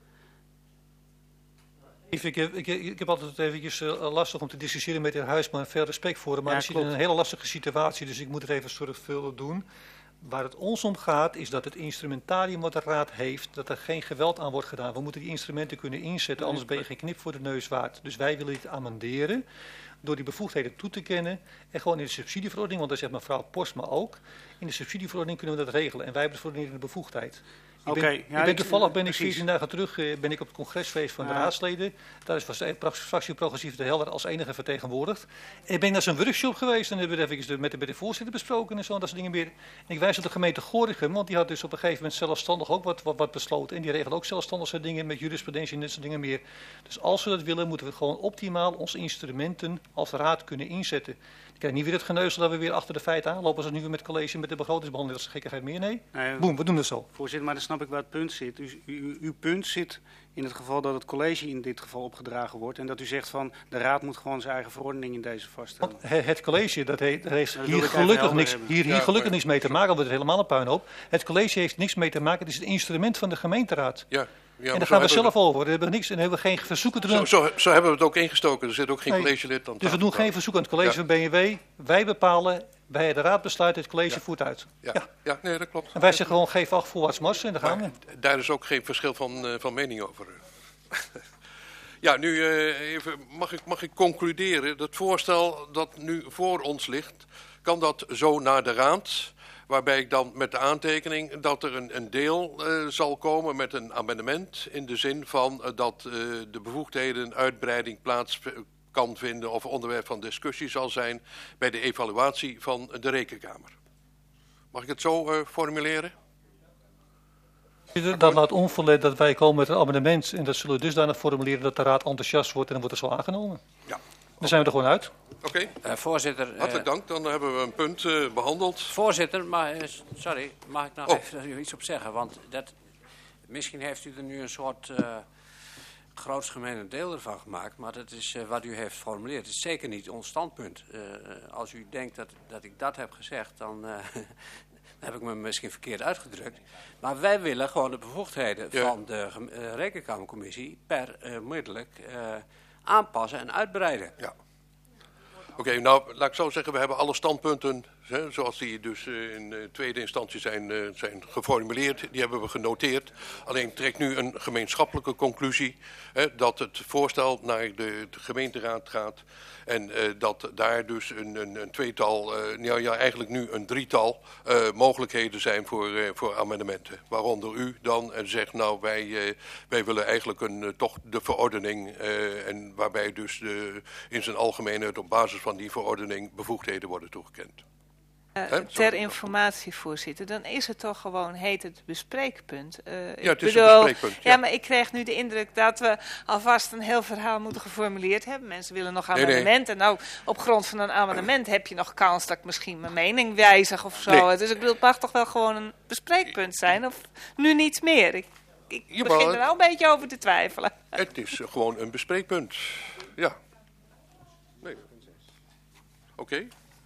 Ik heb altijd eventjes lastig om te discussiëren met de heer Huisman, veel respect voor hem, maar hij zit in een hele lastige situatie, dus ik moet het even zorgvuldig doen. Waar het ons om gaat is dat het instrumentarium wat de raad heeft, dat er geen geweld aan wordt gedaan. We moeten die instrumenten kunnen inzetten, anders ben je geen knip voor de neus waard. Dus wij willen dit amenderen door die bevoegdheden toe te kennen en gewoon in de subsidieverordening, want dat zegt mevrouw Postma ook, in de subsidieverordening kunnen we dat regelen en wij hebben de verordening in de bevoegdheid. Toevallig ben ik 14 dagen terug ben ik op het congresfeest van de raadsleden. Daar is fractie Progressief de Helder als enige vertegenwoordigd. En ik ben naar zo'n workshop geweest en hebben we even met de voorzitter besproken en zo en dat soort dingen meer. En ik wijs op de gemeente Gorinchem, want die had dus op een gegeven moment zelfstandig ook wat besloten. En die regelt ook zelfstandig soort dingen met jurisprudentie en dat soort dingen meer. Dus als we dat willen, moeten we gewoon optimaal onze instrumenten als raad kunnen inzetten. Ik krijg niet weer het geneuzel dat we weer achter de feiten aanlopen zoals nu weer met het college met de begrotingsbehandeling. Dat is gekkigheid meer, nee. Boem, we doen het zo. Voorzitter, maar dan snap ik waar het punt zit. Uw punt zit in het geval dat het college in dit geval opgedragen wordt en dat u zegt van de raad moet gewoon zijn eigen verordening in deze vaststellen. Want het college, dat heeft hier gelukkig niks mee te maken, want het is helemaal een puinhoop. Het college heeft niks mee te maken, het is het instrument van de gemeenteraad. Ja. Ja, en daar gaan we zelf over. We hebben niks en hebben we geen verzoeken te doen. Zo hebben we het ook ingestoken. Er zit ook geen collegelid aan. Dus we doen geen verzoek aan het college van BNW. Wij bepalen, wij de raad besluiten, het college voert uit. Ja, nee, dat klopt. En wij zeggen gewoon geef 8 voorwaarts mars en daar gaan we. Daar is ook geen verschil van mening over. Ja, nu even, mag ik concluderen. Dat voorstel dat nu voor ons ligt, kan dat zo naar de raad. Waarbij ik dan met de aantekening dat er een deel zal komen met een amendement in de zin van dat de bevoegdheden uitbreiding plaats kan vinden of onderwerp van discussie zal zijn bij de evaluatie van de Rekenkamer. Mag ik het zo formuleren? Dat laat onverlet dat wij komen met een amendement en dat zullen we dusdanig formuleren dat de raad enthousiast wordt en dan wordt het zo aangenomen. Ja. Dan zijn we er gewoon uit. Oké. Voorzitter. Hartelijk dank, dan hebben we een punt behandeld. Voorzitter, mag ik nog even iets op zeggen? Want misschien heeft u er nu een soort groots gemene deel ervan gemaakt, maar dat is wat u heeft geformuleerd. Het is zeker niet ons standpunt. Als u denkt dat ik dat heb gezegd, dan heb ik me misschien verkeerd uitgedrukt. Maar wij willen gewoon de bevoegdheden van de Rekenkamercommissie permiddelijk aanpassen en uitbreiden. Ja. Oké, nou laat ik zo zeggen, we hebben alle standpunten, zoals die dus in tweede instantie zijn geformuleerd, die hebben we genoteerd. Alleen trekt nu een gemeenschappelijke conclusie dat het voorstel naar de gemeenteraad gaat en dat daar dus een tweetal, eigenlijk nu een drietal mogelijkheden zijn voor amendementen. Waaronder u dan zegt, nou wij willen eigenlijk toch de verordening en waarbij dus in zijn algemeenheid op basis van die verordening bevoegdheden worden toegekend. Ter informatie, voorzitter, dan is het toch gewoon, heet het bespreekpunt. Het is een bespreekpunt. Ja, maar ik kreeg nu de indruk dat we alvast een heel verhaal moeten geformuleerd hebben. Mensen willen nog amendementen. Nee. Nou, op grond van een amendement heb je nog kans dat ik misschien mijn mening wijzig of zo. Nee. Dus ik bedoel, het mag toch wel gewoon een bespreekpunt zijn, of nu niets meer? Ik begin er nou een beetje over te twijfelen. Het is gewoon een bespreekpunt. Ja. Nee. Oké.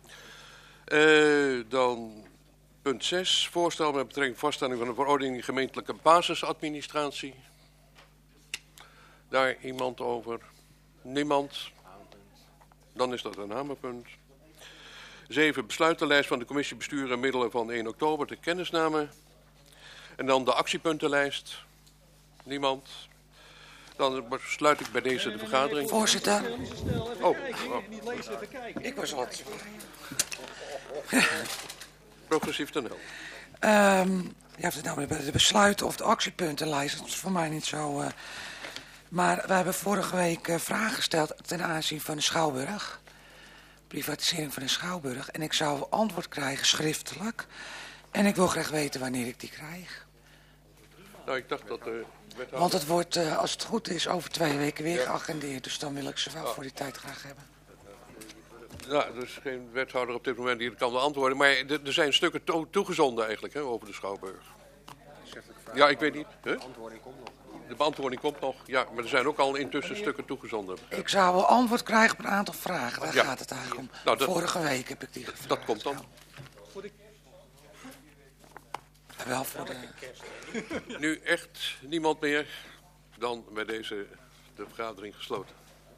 Dan punt 6, voorstel met betrekking tot vaststelling van de verordening gemeentelijke basisadministratie. Daar iemand over? Niemand? Dan is dat een hamerpunt. 7, besluitenlijst van de commissie bestuur en middelen van 1 oktober ter kennisname. En dan de actiepuntenlijst. Niemand? Dan sluit ik bij deze de vergadering. Voorzitter. Oh. Ik was wat. Progressief ten hel. Ja, of het nou bij de besluiten of de actiepuntenlijst, dat is voor mij niet zo. Maar we hebben vorige week vragen gesteld ten aanzien van de Schouwburg. Privatisering van de Schouwburg. En ik zou antwoord krijgen schriftelijk. En ik wil graag weten wanneer ik die krijg. Nou, ik dacht dat de wethouder... Want het wordt, als het goed is, over 2 weken weer geagendeerd. Dus dan wil ik ze wel voor die tijd graag hebben. Ja, er is geen wethouder op dit moment die het kan beantwoorden. Maar er zijn stukken toegezonden eigenlijk over de Schouwburg. Ja, ik weet niet. De beantwoording komt nog. De beantwoording komt nog, ja. Maar er zijn ook al intussen stukken toegezonden. Ik zou wel antwoord krijgen op een aantal vragen. Daar gaat het eigenlijk om. Nou, vorige week heb ik die gevraagd. Dat komt dan. Wel voor de... Nu echt niemand meer. Dan bij deze de vergadering gesloten.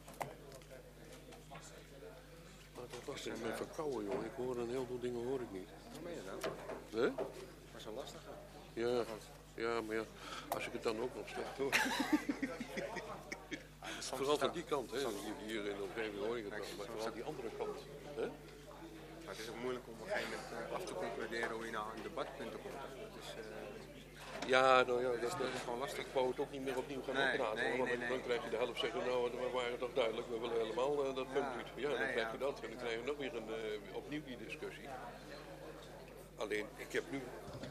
Ik ben verkouden, jongen. Ik hoor een heleboel dingen hoor ik niet. Wat meen je nou? Hè? Dat is zo lastig. Ja, maar ja, als ik het dan ook nog slecht hoor. Vooral van die kant, hè. Hier in de omgeving hoor ik het wel, maar vooral die andere kant. Hè? Maar het is ook moeilijk om op een gegeven moment af te concluderen hoe je nou aan debatpunten komt. Dus, ja, nou ja, dat is gewoon lastig. Ik wou het ook niet meer opnieuw gaan oppraten. Want dan krijg je de helft zeggen, nou, we waren toch duidelijk, we willen helemaal dat punt niet. Ja, dan krijg je dat en dan krijg je nog weer opnieuw die discussie. Alleen, ik heb nu